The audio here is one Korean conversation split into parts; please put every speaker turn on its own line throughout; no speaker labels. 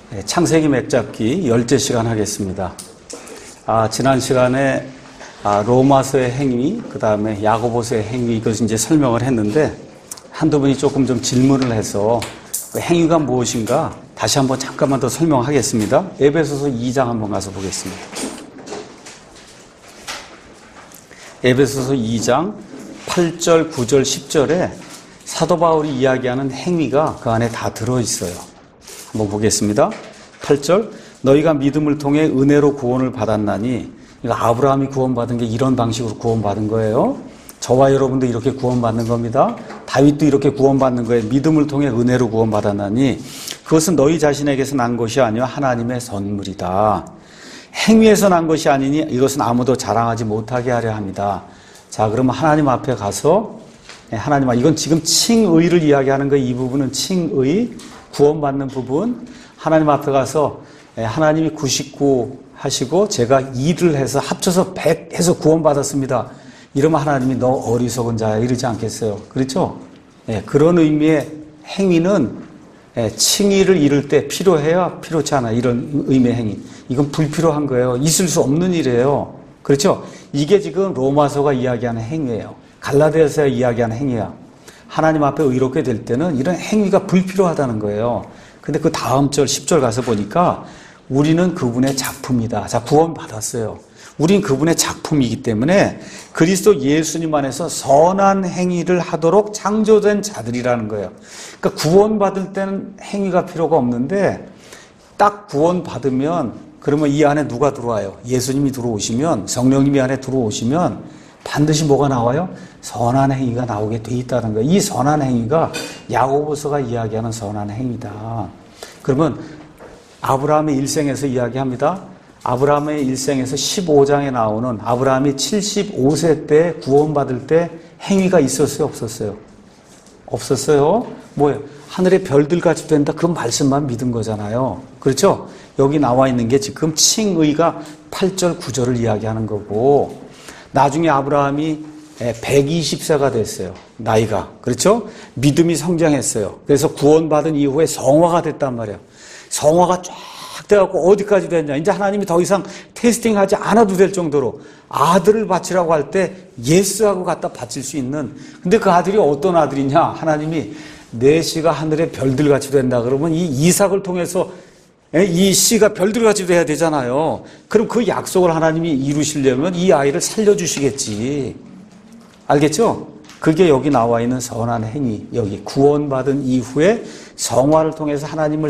창세기 맥잡기 10째 시간 하겠습니다. 지난 시간에 로마서의 행위, 그 다음에 야고보서의 행위, 이것을 이제 설명을 했는데, 한두 분이 조금 좀 질문을 해서 행위가 무엇인가 다시 한번 잠깐만 더 설명하겠습니다. 에베소서 2장 한번 가서 보겠습니다. 에베소서 2장 8절, 9절, 10절에 사도 바울이 이야기하는 행위가 그 안에 다 들어있어요. 한번 보겠습니다. 8절, 너희가 믿음을 통해 은혜로 구원을 받았나니, 그러니까 아브라함이 구원받은 게 이런 방식으로 구원받은 거예요. 저와 여러분도 이렇게 구원받는 겁니다. 다윗도 이렇게 구원받는 거예요. 믿음을 통해 은혜로 구원받았나니 그것은 너희 자신에게서 난 것이 아니라 하나님의 선물이다. 행위에서 난 것이 아니니 이것은 아무도 자랑하지 못하게 하려 합니다. 자, 그러면 하나님 앞에 가서 하나님, 이건 지금 칭의를 이야기하는 거예요. 이 부분은 칭의, 구원받는 부분. 하나님 앞에 가서 하나님이 99 하시고 제가 2를 해서 합쳐서 100 해서 구원받았습니다. 이러면 하나님이 너 어리석은 자야 이러지 않겠어요. 그렇죠? 그런 의미의 행위는 칭의를 이룰 때 필요해야 필요치 않아. 이런 의미의 행위. 이건 불필요한 거예요. 있을 수 없는 일이에요. 그렇죠? 이게 지금 로마서가 이야기하는 행위예요. 갈라디아서가 이야기하는 행위야. 하나님 앞에 의롭게 될 때는 이런 행위가 불필요하다는 거예요. 근데 그 다음 절 10절 가서 보니까 우리는 그분의 작품이다. 자, 구원받았어요. 우린 그분의 작품이기 때문에 그리스도 예수님 안에서 선한 행위를 하도록 창조된 자들이라는 거예요. 그러니까 구원받을 때는 행위가 필요가 없는데 딱 구원받으면 그러면 이 안에 누가 들어와요? 예수님이 들어오시면, 성령님이 안에 들어오시면 반드시 뭐가 나와요? 선한 행위가 나오게 돼 있다는 거예요. 이 선한 행위가 야고보서가 이야기하는 선한 행위다. 그러면 아브라함의 일생에서 이야기합니다. 아브라함의 일생에서 15장에 나오는 아브라함이 75세 때 구원받을 때 행위가 있었어요? 없었어요? 없었어요? 뭐예요? 하늘의 별들같이 된다. 그 말씀만 믿은 거잖아요. 그렇죠? 여기 나와 있는 게 지금 칭의가 8절, 9절을 이야기하는 거고, 나중에 아브라함이 120세가 됐어요. 나이가. 그렇죠? 믿음이 성장했어요. 그래서 구원받은 이후에 성화가 됐단 말이에요. 성화가 쫙 돼갖고 어디까지 됐냐. 이제 하나님이 더 이상 테스팅하지 않아도 될 정도로 아들을 바치라고 할 때 예스하고 갖다 바칠 수 있는. 근데 그 아들이 어떤 아들이냐. 하나님이 내 씨가 하늘의 별들같이 된다. 그러면 이 이삭을 통해서 이 씨가 별들같이 돼야 되잖아요. 그럼 그 약속을 하나님이 이루시려면 이 아이를 살려주시겠지. 알겠죠? 그게 여기 나와 있는 선한 행위. 여기 구원받은 이후에 성화를 통해서 하나님을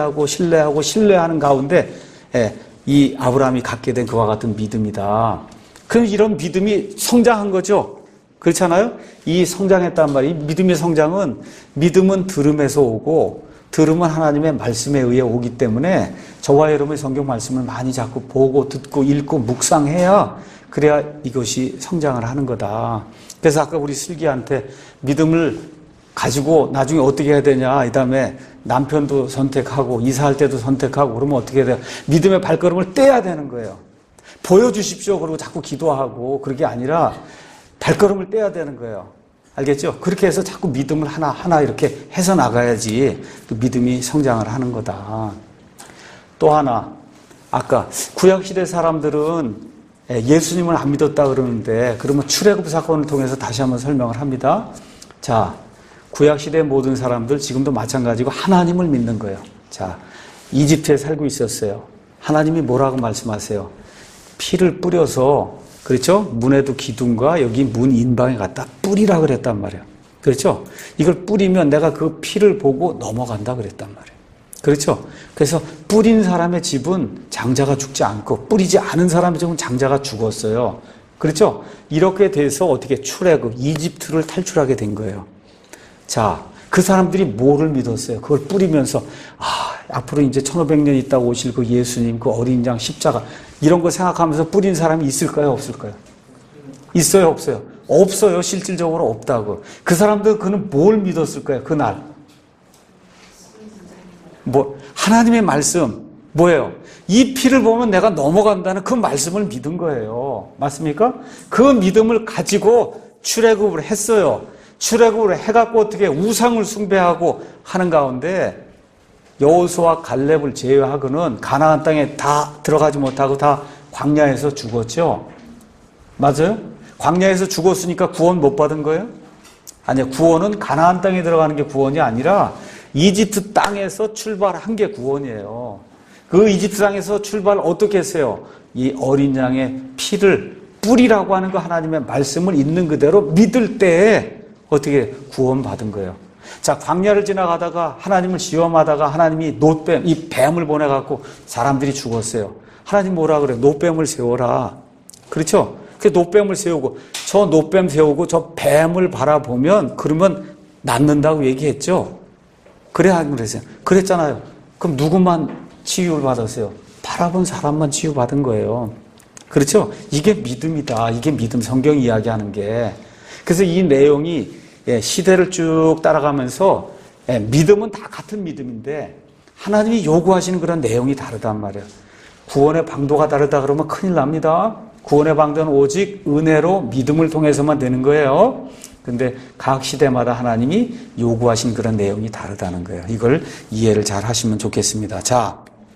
신뢰하는 가운데 이 아브라함이 갖게 된 그와 같은 믿음이다. 그럼 이런 믿음이 성장한 거죠. 그렇잖아요? 이 성장했단 말이에요. 믿음의 성장은, 믿음은 들음에서 오고 들음은 하나님의 말씀에 의해 오기 때문에 저와 여러분의 성경 말씀을 많이 자꾸 보고 듣고 읽고 묵상해야 그래야 이것이 성장을 하는 거다. 그래서 아까 우리 슬기한테 믿음을 가지고 나중에 어떻게 해야 되냐. 이 다음에 남편도 선택하고 이사할 때도 선택하고 그러면 어떻게 해야 돼요? 믿음의 발걸음을 떼야 되는 거예요. 보여주십시오. 그러고 자꾸 기도하고 그런 게 아니라 발걸음을 떼야 되는 거예요. 알겠죠? 그렇게 해서 자꾸 믿음을 하나하나 이렇게 해서 나가야지 그 믿음이 성장을 하는 거다. 또 하나, 아까 구약시대 사람들은 예수님을 안 믿었다 그러는데 그러면 출애굽 사건을 통해서 다시 한번 설명을 합니다. 자, 구약시대 모든 사람들 지금도 마찬가지고 하나님을 믿는 거예요. 자, 이집트에 살고 있었어요. 하나님이 뭐라고 말씀하세요? 피를 뿌려서, 그렇죠? 문에도 기둥과 여기 문 인방에 갖다 뿌리라 그랬단 말이에요. 그렇죠? 이걸 뿌리면 내가 그 피를 보고 넘어간다 그랬단 말이에요. 그렇죠? 그래서 뿌린 사람의 집은 장자가 죽지 않고 뿌리지 않은 사람의 집은 장자가 죽었어요. 그렇죠? 이렇게 돼서 어떻게 출애굽, 이집트를 탈출하게 된 거예요. 자, 그 사람들이 뭐를 믿었어요? 그걸 뿌리면서 앞으로 이제 1500년 있다가 오실 그 예수님, 그 어린 양 십자가 이런 거 생각하면서 뿌린 사람이 있을까요? 없을까요? 있어요? 없어요? 없어요. 실질적으로 없다고. 그 사람들 그는 뭘 믿었을까요? 그날. 하나님의 말씀. 뭐예요? 이 피를 보면 내가 넘어간다는 그 말씀을 믿은 거예요. 맞습니까? 그 믿음을 가지고 출애굽을 했어요. 출애굽을 해갖고 어떻게 우상을 숭배하고 하는 가운데 여호수아 갈렙을 제외하고는 가나안 땅에 다 들어가지 못하고 다 광야에서 죽었죠. 맞아요? 광야에서 죽었으니까 구원 못 받은 거예요? 아니요. 구원은 가나안 땅에 들어가는 게 구원이 아니라 이집트 땅에서 출발한 게 구원이에요. 그 이집트 땅에서 출발 어떻게 했어요? 이 어린 양의 피를 뿌리라고 하는 거 하나님의 말씀을 있는 그대로 믿을 때에 어떻게 구원받은 거예요. 자, 광야를 지나가다가 하나님을 시험하다가 하나님이 놋뱀, 이 뱀을 보내갖고 사람들이 죽었어요. 하나님 뭐라 그래요? 놋뱀을 세워라. 그렇죠? 그 놋뱀을 세우고 저 놋뱀 세우고 저 뱀을 바라보면 그러면 낫는다고 얘기했죠. 그래 안 그랬어요? 그랬잖아요. 그럼 누구만 치유를 받았어요? 바라본 사람만 치유받은 거예요. 그렇죠? 이게 믿음이다. 이게 믿음. 성경 이야기하는 게. 그래서 이 내용이 시대를 쭉 따라가면서 믿음은 다 같은 믿음인데 하나님이 요구하시는 그런 내용이 다르단 말이에요. 구원의 방도가 다르다 그러면 큰일 납니다. 구원의 방도는 오직 은혜로 믿음을 통해서만 되는 거예요. 근데 각 시대마다 하나님이 요구하신 그런 내용이 다르다는 거예요. 이걸 이해를 잘 하시면 좋겠습니다. 자,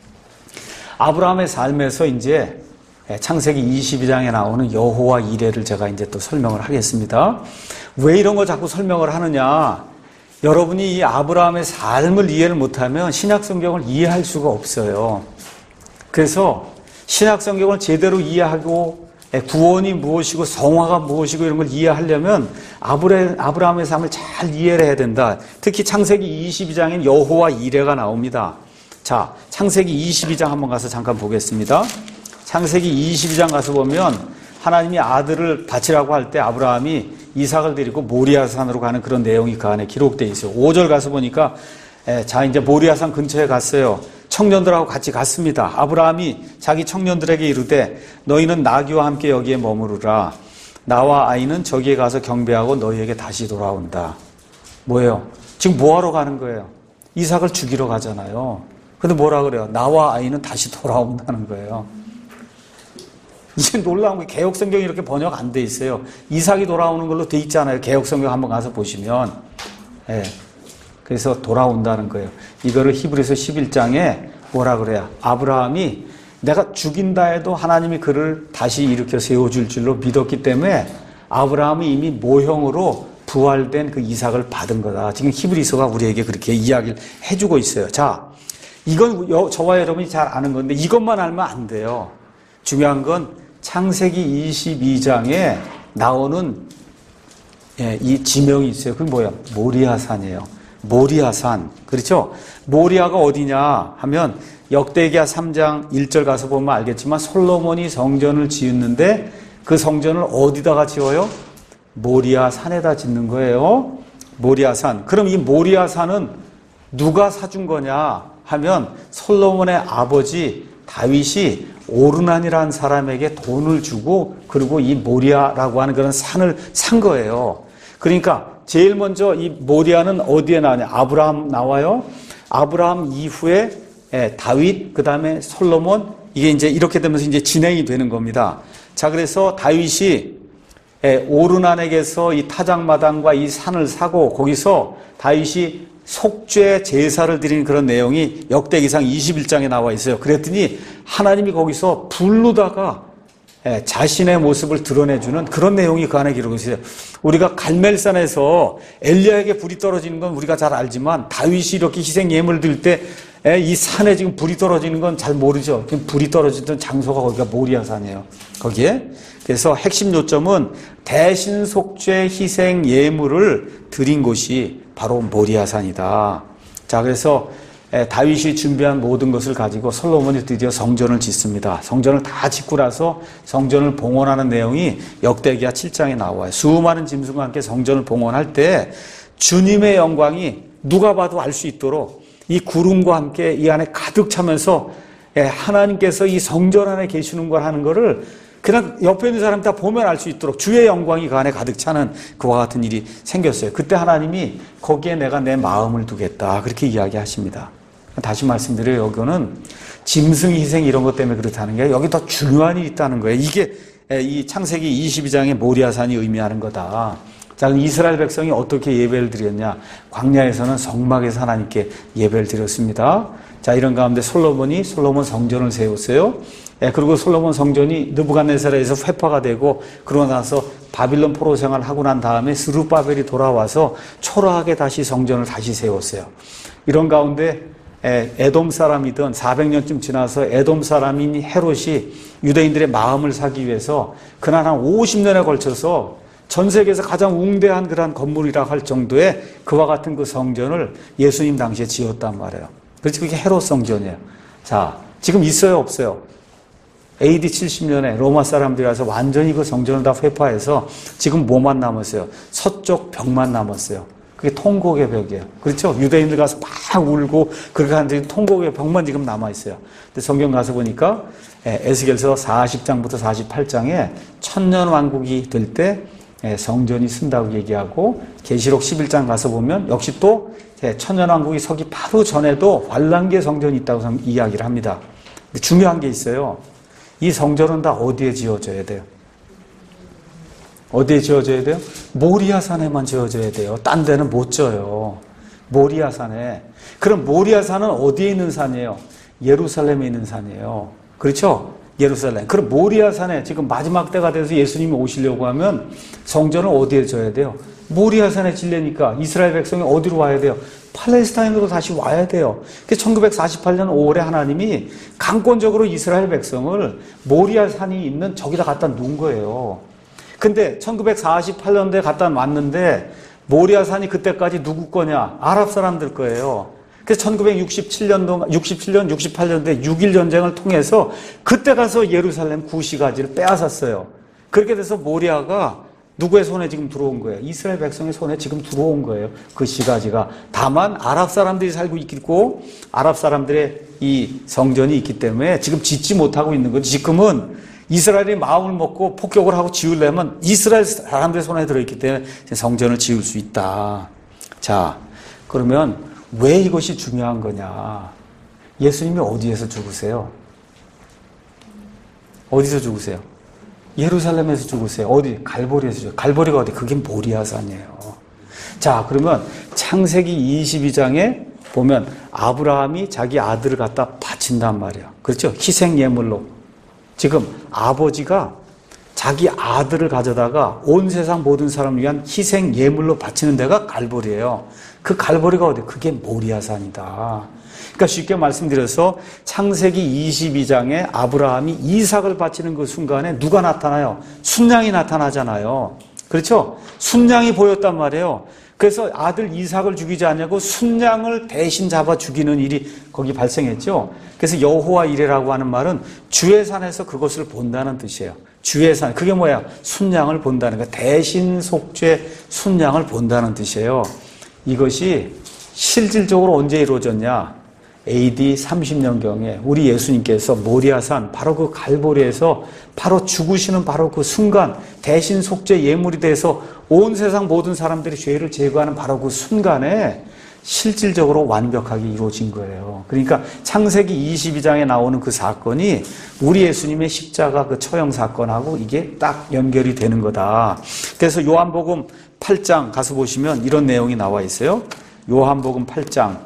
아브라함의 삶에서 이제 창세기 22장에 나오는 여호와 이레를 제가 이제 또 설명을 하겠습니다. 왜 이런 걸 자꾸 설명을 하느냐? 여러분이 이 아브라함의 삶을 이해를 못하면 신약 성경을 이해할 수가 없어요. 그래서 신약 성경을 제대로 이해하고 구원이 무엇이고 성화가 무엇이고 이런 걸 이해하려면 아브라함의 삶을 잘 이해를 해야 된다. 특히 창세기 22장엔 여호와 이레가 나옵니다. 자, 창세기 22장 한번 가서 잠깐 보겠습니다. 창세기 22장 가서 보면 하나님이 아들을 바치라고 할 때 아브라함이 이삭을 데리고 모리아산으로 가는 그런 내용이 그 안에 기록되어 있어요. 5절 가서 보니까 자, 이제 모리아산 근처에 갔어요. 청년들하고 같이 갔습니다. 아브라함이 자기 청년들에게 이르되 너희는 나귀와 함께 여기에 머무르라. 나와 아이는 저기에 가서 경배하고 너희에게 다시 돌아온다. 뭐예요? 지금 뭐하러 가는 거예요? 이삭을 죽이러 가잖아요. 근데 뭐라 그래요? 나와 아이는 다시 돌아온다는 거예요. 이게 놀라운 게 개역성경이 이렇게 번역 안 돼 있어요. 이삭이 돌아오는 걸로 돼 있잖아요. 개역성경 한번 가서 보시면. 그래서 돌아온다는 거예요. 이거를 히브리서 11장에 뭐라 그래요? 아브라함이 내가 죽인다 해도 하나님이 그를 다시 일으켜 세워줄 줄로 믿었기 때문에 아브라함이 이미 모형으로 부활된 그 이삭을 받은 거다. 지금 히브리서가 우리에게 그렇게 이야기를 해주고 있어요. 자, 이건 저와 여러분이 잘 아는 건데 이것만 알면 안 돼요. 중요한 건 창세기 22장에 나오는 이 지명이 있어요. 그게 뭐야? 모리아산이에요. 모리아산. 그렇죠? 모리아가 어디냐 하면 역대기야 3장 1절 가서 보면 알겠지만 솔로몬이 성전을 지었는데 그 성전을 어디다가 지어요? 모리아산에다 짓는 거예요. 모리아산. 그럼 이 모리아산은 누가 사준 거냐 하면 솔로몬의 아버지 다윗이 오르난이라는 사람에게 돈을 주고 그리고 이 모리아라고 하는 그런 산을 산 거예요. 그러니까 제일 먼저 이 모리아는 어디에 나오냐? 아브라함 나와요. 아브라함 이후에 다윗, 그 다음에 솔로몬, 이게 이제 이렇게 되면서 이제 진행이 되는 겁니다. 자, 그래서 다윗이 오르난에게서 이 타작마당과 이 산을 사고 거기서 다윗이 속죄 제사를 드리는 그런 내용이 역대기상 21장에 나와 있어요. 그랬더니 하나님이 거기서 불로다가 자신의 모습을 드러내주는 그런 내용이 그 안에 기록되어 있어요. 우리가 갈멜산에서 엘리야에게 불이 떨어지는 건 우리가 잘 알지만 다윗이 이렇게 희생 예물을 드릴 때 이 산에 지금 불이 떨어지는 건 잘 모르죠. 불이 떨어지던 장소가 거기가 모리아산이에요. 거기에. 그래서 핵심 요점은 대신 속죄 희생 예물을 드린 곳이 바로 모리아산이다. 자, 그래서 다윗이 준비한 모든 것을 가지고 솔로몬이 드디어 성전을 짓습니다. 성전을 다 짓고 나서 성전을 봉헌하는 내용이 역대기야 7장에 나와요. 수많은 짐승과 함께 성전을 봉헌할 때 주님의 영광이 누가 봐도 알 수 있도록 이 구름과 함께 이 안에 가득 차면서 하나님께서 이 성전 안에 계시는 걸 하는 거를 그냥 옆에 있는 사람 다 보면 알 수 있도록 주의 영광이 그 안에 가득 차는 그와 같은 일이 생겼어요. 그때 하나님이 거기에 내가 내 마음을 두겠다. 그렇게 이야기하십니다. 다시 말씀드려요. 여기는 짐승 희생 이런 것 때문에 그렇다는 게 여기 더 중요한 일이 있다는 거예요. 이게 이 창세기 22장의 모리아산이 의미하는 거다. 자, 자, 그럼 이스라엘 백성이 어떻게 예배를 드렸냐? 광야에서는 성막에서 하나님께 예배를 드렸습니다. 자, 이런 가운데 솔로몬 성전을 세웠어요. 예, 그리고 솔로몬 성전이 느부갓네살에서 회파가 되고, 그러고 나서 바빌론 포로 생활을 하고 난 다음에 스룹바벨이 돌아와서 초라하게 다시 성전을 다시 세웠어요. 이런 가운데 에돔 사람이던 400년쯤 지나서 에돔 사람인 헤롯이 유대인들의 마음을 사기 위해서 그날 한 50년에 걸쳐서 전 세계에서 가장 웅대한 그런 건물이라 할 정도의 그와 같은 그 성전을 예수님 당시에 지었단 말이에요. 그렇지, 그게 헤롯 성전이에요. 자, 지금 있어요, 없어요? AD 70년에 로마 사람들이 와서 완전히 그 성전을 다 회파해서 지금 뭐만 남았어요? 서쪽 벽만 남았어요. 그게 통곡의 벽이에요. 그렇죠? 유대인들 가서 막 울고 그렇게 하는데 통곡의 벽만 지금 남아있어요. 근데 성경 가서 보니까 에스겔서 40장부터 48장에 천년 왕국이 될 때 성전이 쓴다고 얘기하고, 계시록 11장 가서 보면 역시 또 천년 왕국이 서기 바로 전에도 환란기의 성전이 있다고 이야기를 합니다. 근데 중요한 게 있어요. 이 성전은 다 어디에 지어져야 돼요? 어디에 지어져야 돼요? 모리아산에만 지어져야 돼요. 딴 데는 못 지어요. 모리아산에. 그럼 모리아산은 어디에 있는 산이에요? 예루살렘에 있는 산이에요. 그렇죠? 예루살렘. 그럼 모리아산에 지금 마지막 때가 돼서 예수님이 오시려고 하면 성전을 어디에 져야 돼요? 모리아산에 지려니까 이스라엘 백성이 어디로 와야 돼요? 팔레스타인으로 다시 와야 돼요. 그래서 1948년 5월에 하나님이 강권적으로 이스라엘 백성을 모리아산이 있는 저기다 갖다 놓은 거예요. 근데 1948년도에 갖다 놨는데 모리아산이 그때까지 누구 거냐? 아랍 사람들 거예요. 그래서 1967년, 68년도에 6.1 전쟁을 통해서 그때 가서 예루살렘 구시가지를 빼앗았어요. 그렇게 돼서 모리아가 누구의 손에 지금 들어온 거예요? 이스라엘 백성의 손에 지금 들어온 거예요. 그 시가지가. 다만 아랍 사람들이 살고 있고 아랍 사람들의 이 성전이 있기 때문에 지금 짓지 못하고 있는 거죠. 지금은 이스라엘이 마음을 먹고 폭격을 하고 지으려면 이스라엘 사람들의 손에 들어있기 때문에 성전을 지을 수 있다. 자, 그러면 왜 이것이 중요한 거냐? 예수님이 어디에서 죽으세요? 어디서 죽으세요? 예루살렘에서 죽으세요. 어디? 갈보리에서 죽으세요. 갈보리가 어디? 그게 모리아산이에요. 자, 그러면 창세기 22장에 보면 아브라함이 자기 아들을 갖다 바친단 말이에요. 그렇죠? 희생 예물로. 지금 아버지가 자기 아들을 가져다가 온 세상 모든 사람을 위한 희생 예물로 바치는 데가 갈보리예요. 그 갈보리가 어디? 그게 모리아산이다. 그러니까 쉽게 말씀드려서 창세기 22장에 아브라함이 이삭을 바치는 그 순간에 누가 나타나요? 순양이 나타나잖아요. 그렇죠? 순양이 보였단 말이에요. 그래서 아들 이삭을 죽이지 않냐고 순양을 대신 잡아 죽이는 일이 거기 발생했죠. 그래서 여호와 이레라고 하는 말은 주의 산에서 그것을 본다는 뜻이에요. 주의 산. 그게 뭐야? 순양을 본다는 거. 대신 속죄 순양을 본다는 뜻이에요. 이것이 실질적으로 언제 이루어졌냐? AD 30년경에 우리 예수님께서 모리아산 바로 그 갈보리에서 바로 죽으시는 바로 그 순간 대신 속죄 예물이 돼서 온 세상 모든 사람들이 죄를 제거하는 바로 그 순간에 실질적으로 완벽하게 이루어진 거예요. 그러니까 창세기 22장에 나오는 그 사건이 우리 예수님의 십자가 그 처형 사건하고 이게 딱 연결이 되는 거다. 그래서 요한복음 8장 가서 보시면 이런 내용이 나와 있어요. 요한복음 8장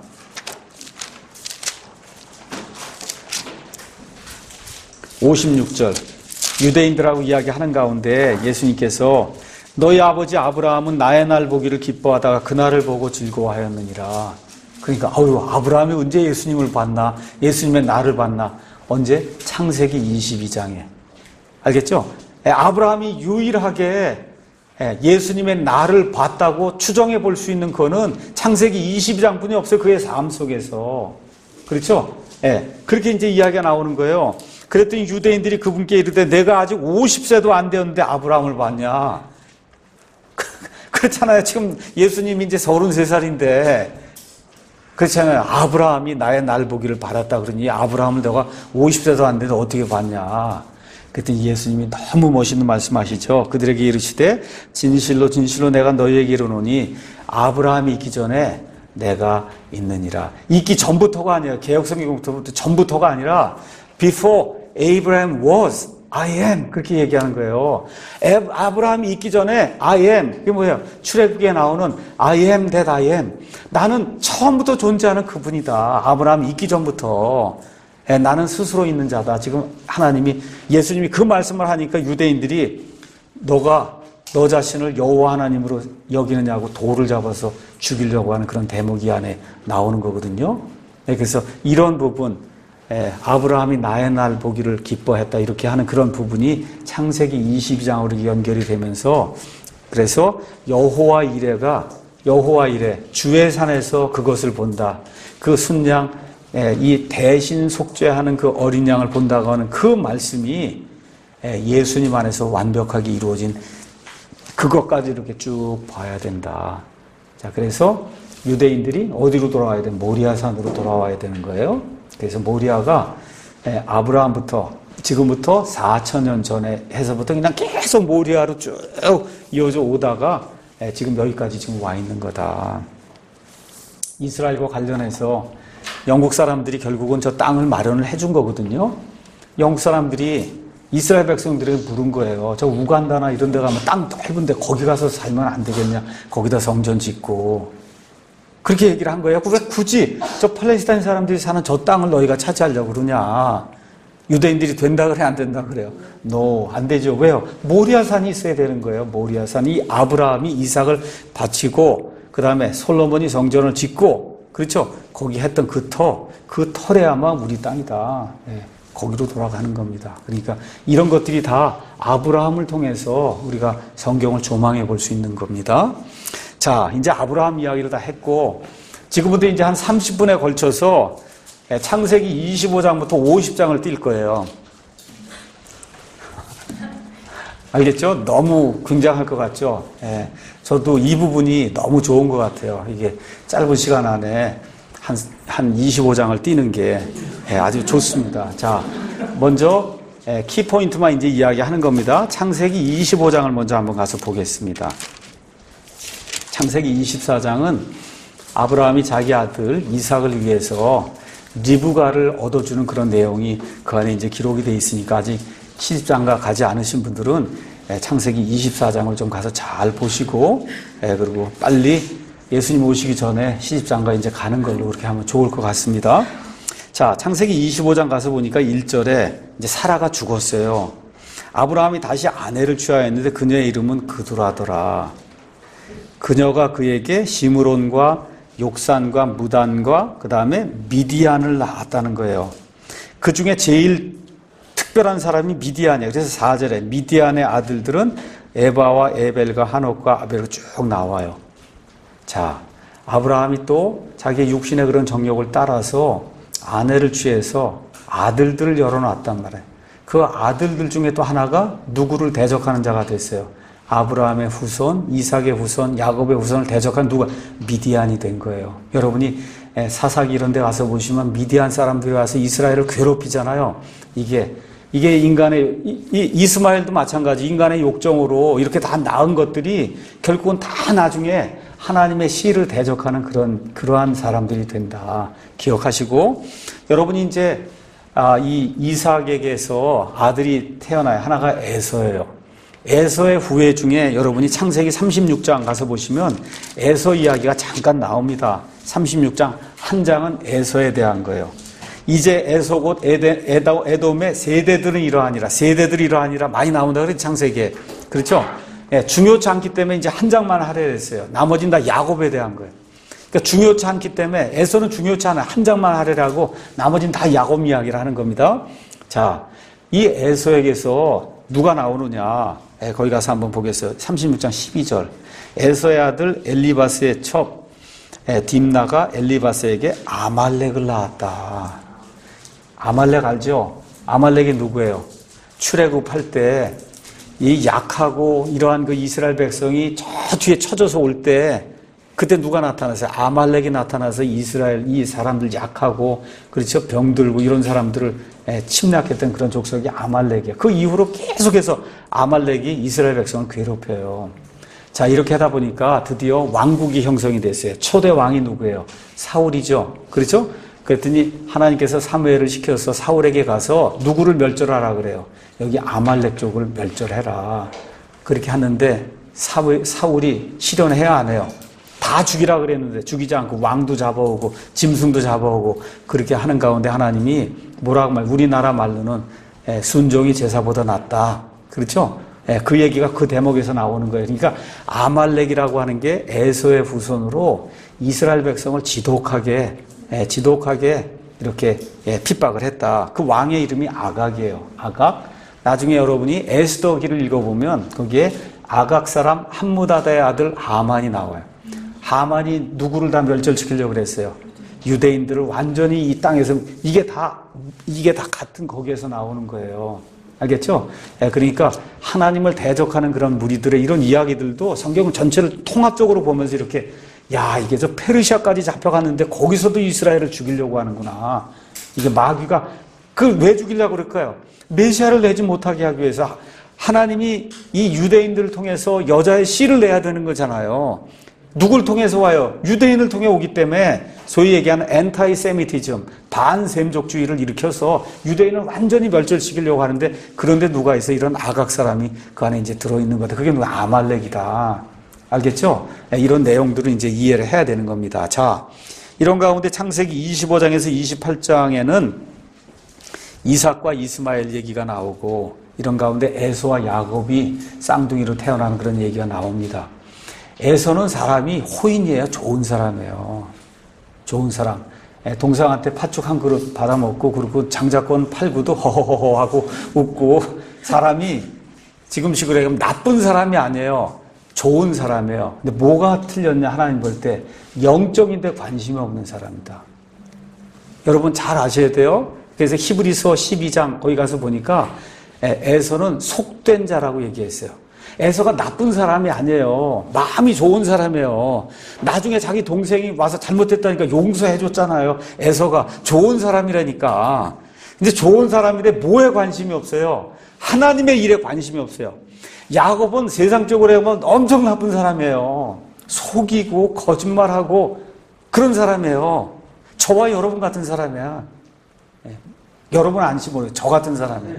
56절 유대인들하고 이야기하는 가운데 예수님께서 너희 아버지 아브라함은 나의 날 보기를 기뻐하다가 그날을 보고 즐거워하였느니라. 그러니까 아브라함이 언제 예수님을 봤나? 예수님의 날을 봤나? 언제? 창세기 22장에. 알겠죠? 아브라함이 유일하게 예수님의 날을 봤다고 추정해 볼 수 있는 거는 창세기 22장뿐이 없어요. 그의 삶 속에서. 그렇죠? 그렇게 이제 이야기가 나오는 거예요. 그랬더니 유대인들이 그분께 이르되 내가 아직 50세도 안 되었는데 아브라함을 봤냐? 그렇잖아요. 지금 예수님이 이제 33살인데 그렇잖아요. 아브라함이 나의 날 보기를 바랐다 그러니 아브라함을 내가 50세도 안 되는데 어떻게 봤냐? 그랬더니 예수님이 너무 멋있는 말씀하시죠. 그들에게 이르시되 진실로 진실로 내가 너희에게 이르노니 아브라함이 있기 전에 내가 있느니라. 있기 전부터가 아니에요. 개역성경부터 전부터가 아니라 Before Abraham was, I am 그렇게 얘기하는 거예요. 아브라함이 있기 전에 I am 이게 뭐예요? 출애굽기에 나오는 I am that I am. 나는 처음부터 존재하는 그분이다. 아브라함이 있기 전부터 나는 스스로 있는 자다. 지금 하나님이 예수님이 그 말씀을 하니까 유대인들이 너가 너 자신을 여호와 하나님으로 여기느냐고 돌을 잡아서 죽이려고 하는 그런 대목이 안에 나오는 거거든요. 그래서 이런 부분 아브라함이 나의 날 보기를 기뻐했다 이렇게 하는 그런 부분이 창세기 22장으로 연결이 되면서 그래서 여호와 이레 주의 산에서 그것을 본다. 그 순양 이 대신 속죄하는 그 어린 양을 본다고 하는 그 말씀이 예수님 안에서 완벽하게 이루어진 그것까지 이렇게 쭉 봐야 된다. 자, 그래서 유대인들이 어디로 돌아와야 돼? 모리아산으로 돌아와야 되는 거예요. 그래서 모리아가 아브라함부터 지금부터 4,000년 전에 해서부터 그냥 계속 모리아로 쭉 이어져 오다가 지금 여기까지 지금 와 있는 거다. 이스라엘과 관련해서 영국 사람들이 결국은 저 땅을 마련을 해준 거거든요. 영국 사람들이 이스라엘 백성들에게 물은 거예요. 저 우간다나 이런 데 가면 땅 넓은데 거기 가서 살면 안 되겠냐. 거기다 성전 짓고. 그렇게 얘기를 한 거예요. 왜 굳이 저 팔레스타인 사람들이 사는 저 땅을 너희가 차지하려고 그러냐. 유대인들이 된다 그래 안 된다 그래요. No, 안 되죠. 왜요? 모리아산이 있어야 되는 거예요. 모리아산이 아브라함이 이삭을 바치고 그 다음에 솔로몬이 성전을 짓고 그렇죠. 거기 했던 그 털에야만 우리 땅이다. 거기로 돌아가는 겁니다. 그러니까 이런 것들이 다 아브라함을 통해서 우리가 성경을 조망해 볼 수 있는 겁니다. 자, 이제 아브라함 이야기를 다 했고 지금부터 이제 한 30분에 걸쳐서 창세기 25장부터 50장을 뛸 거예요. 알겠죠? 너무 굉장할 것 같죠? 저도 이 부분이 너무 좋은 것 같아요. 이게 짧은 시간 안에 한 25장을 띄는 게 아주 좋습니다. 자, 먼저 키포인트만 이제 이야기하는 겁니다. 창세기 25장을 먼저 한번 가서 보겠습니다. 창세기 24장은 아브라함이 자기 아들 이삭을 위해서 리브가를 얻어주는 그런 내용이 그 안에 이제 기록이 되어 있으니까 아직 시집장가 가지 않으신 분들은 창세기 24장을 좀 가서 잘 보시고 그리고 빨리 예수님 오시기 전에 시집장가 이제 가는 걸로 그렇게 하면 좋을 것 같습니다. 자, 창세기 25장 가서 보니까 1절에 이제 사라가 죽었어요. 아브라함이 다시 아내를 취하였는데 그녀의 이름은 그두라더라. 그녀가 그에게 시므론과 욕산과 무단과 그 다음에 미디안을 낳았다는 거예요. 그 중에 제일 특별한 사람이 미디안이에요. 그래서 4절에 미디안의 아들들은 에바와 에벨과 한옥과 아벨가 쭉 나와요. 자, 아브라함이 또 자기의 육신의 그런 정욕을 따라서 아내를 취해서 아들들을 열어놨단 말이에요. 그 아들들 중에 또 하나가 누구를 대적하는 자가 됐어요. 아브라함의 후손, 이삭의 후손, 야곱의 후손을 대적한 누가? 미디안이 된 거예요. 여러분이 사사기 이런 데 가서 보시면 미디안 사람들이 와서 이스라엘을 괴롭히잖아요. 이게 인간의, 이스마엘도 마찬가지 인간의 욕정으로 이렇게 다 낳은 것들이 결국은 다 나중에 하나님의 씨를 대적하는 그러한 사람들이 된다. 기억하시고, 여러분이 이제, 이 이삭에게서 아들이 태어나요. 하나가 에서예요. 에서의 후예 중에 여러분이 창세기 36장 가서 보시면 에서 이야기가 잠깐 나옵니다. 36장 한 장은 에서에 대한 거예요. 이제 에서 곧 에돔의 세대들은 이러하니라 많이 나온다 그랬죠, 창세기에. 그렇죠? 중요치 않기 때문에 이제 한 장만 하려 했어요. 나머지는 다 야곱에 대한 거예요. 그러니까 중요치 않기 때문에 에서는 중요치 않아요. 한 장만 하려고 나머지는 다 야곱 이야기를 하는 겁니다. 자, 이 에서에게서 누가 나오느냐? 거기 가서 한번 보겠어요. 36장 12절. 에서의 아들 엘리바스의 첩 딥나가 엘리바스에게 아말렉을 낳았다. 아말렉 알죠? 아말렉이 누구예요? 출애굽할 때 이 약하고 이러한 그 이스라엘 백성이 저 뒤에 쳐져서 올 때 그때 누가 나타났어요? 아말렉이 나타나서 이스라엘 이 사람들 약하고 그렇죠? 병들고 이런 사람들을 침략했던 그런 족속이 아말렉이에요. 그 이후로 계속해서 아말렉이 이스라엘 백성을 괴롭혀요. 자, 이렇게 하다 보니까 드디어 왕국이 형성이 됐어요. 초대 왕이 누구예요? 사울이죠. 그렇죠? 그랬더니 하나님께서 사무엘을 시켜서 사울에게 가서 누구를 멸절하라 그래요. 여기 아말렉 쪽을 멸절해라. 그렇게 하는데 사울이 실현해야 안 해요. 다 죽이라 그랬는데 죽이지 않고 왕도 잡아오고 짐승도 잡아오고 그렇게 하는 가운데 하나님이 뭐라고 우리나라 말로는 순종이 제사보다 낫다. 그렇죠? 그 얘기가 그 대목에서 나오는 거예요. 그러니까 아말렉이라고 하는 게 에서의 후손으로 이스라엘 백성을 지독하게 이렇게 핍박을 했다. 그 왕의 이름이 아각이에요. 아각. 나중에 여러분이 에스더기를 읽어보면 거기에 아각 사람 함무다다의 아들 하만이 나와요. 하만이 누구를 다 멸절시키려고 그랬어요. 유대인들을 완전히 이 땅에서 이게 다 같은 거기에서 나오는 거예요. 알겠죠? 그러니까 하나님을 대적하는 그런 무리들의 이런 이야기들도 성경 전체를 통합적으로 보면서 이렇게 이게 저 페르시아까지 잡혀갔는데 거기서도 이스라엘을 죽이려고 하는구나. 이게 마귀가 왜 죽이려고 그럴까요? 메시아를 내지 못하게 하기 위해서 하나님이 이 유대인들을 통해서 여자의 씨를 내야 되는 거잖아요. 누굴 통해서 와요? 유대인을 통해 오기 때문에 소위 얘기하는 엔타이세미티즘, 반셈족주의를 일으켜서 유대인을 완전히 멸절시키려고 하는데 그런데 누가 있어? 이런 아각 사람이 그 안에 이제 들어있는 거다. 그게 아말렉이다. 알겠죠? 이런 내용들을 이제 이해를 해야 되는 겁니다. 자, 이런 가운데 창세기 25장에서 28장에는 이삭과 이스마엘 얘기가 나오고 이런 가운데 에서와 야곱이 쌍둥이로 태어나는 그런 얘기가 나옵니다. 에서는 사람이 호인이에요. 좋은 사람이에요. 좋은 사람. 동상한테 팥죽 한 그릇 받아먹고 그리고 장자권 팔고도 허허허허 하고 웃고 사람이 지금식으로 얘기하면 나쁜 사람이 아니에요. 좋은 사람이에요. 근데 뭐가 틀렸냐 하나님 볼 때 영적인데 관심이 없는 사람이다. 여러분 잘 아셔야 돼요. 그래서 히브리서 12장 거기 가서 보니까 에서는 속된 자라고 얘기했어요. 에서가 나쁜 사람이 아니에요. 마음이 좋은 사람이에요. 나중에 자기 동생이 와서 잘못했다니까 용서해 줬잖아요. 에서가 좋은 사람이라니까. 근데 좋은 사람인데 뭐에 관심이 없어요? 하나님의 일에 관심이 없어요. 야곱은 세상적으로 하면 엄청 나쁜 사람이에요. 속이고 거짓말하고 그런 사람이에요. 저와 여러분 같은 사람이야. 여러분 아닌지 모르겠어요. 저 같은 사람이에요.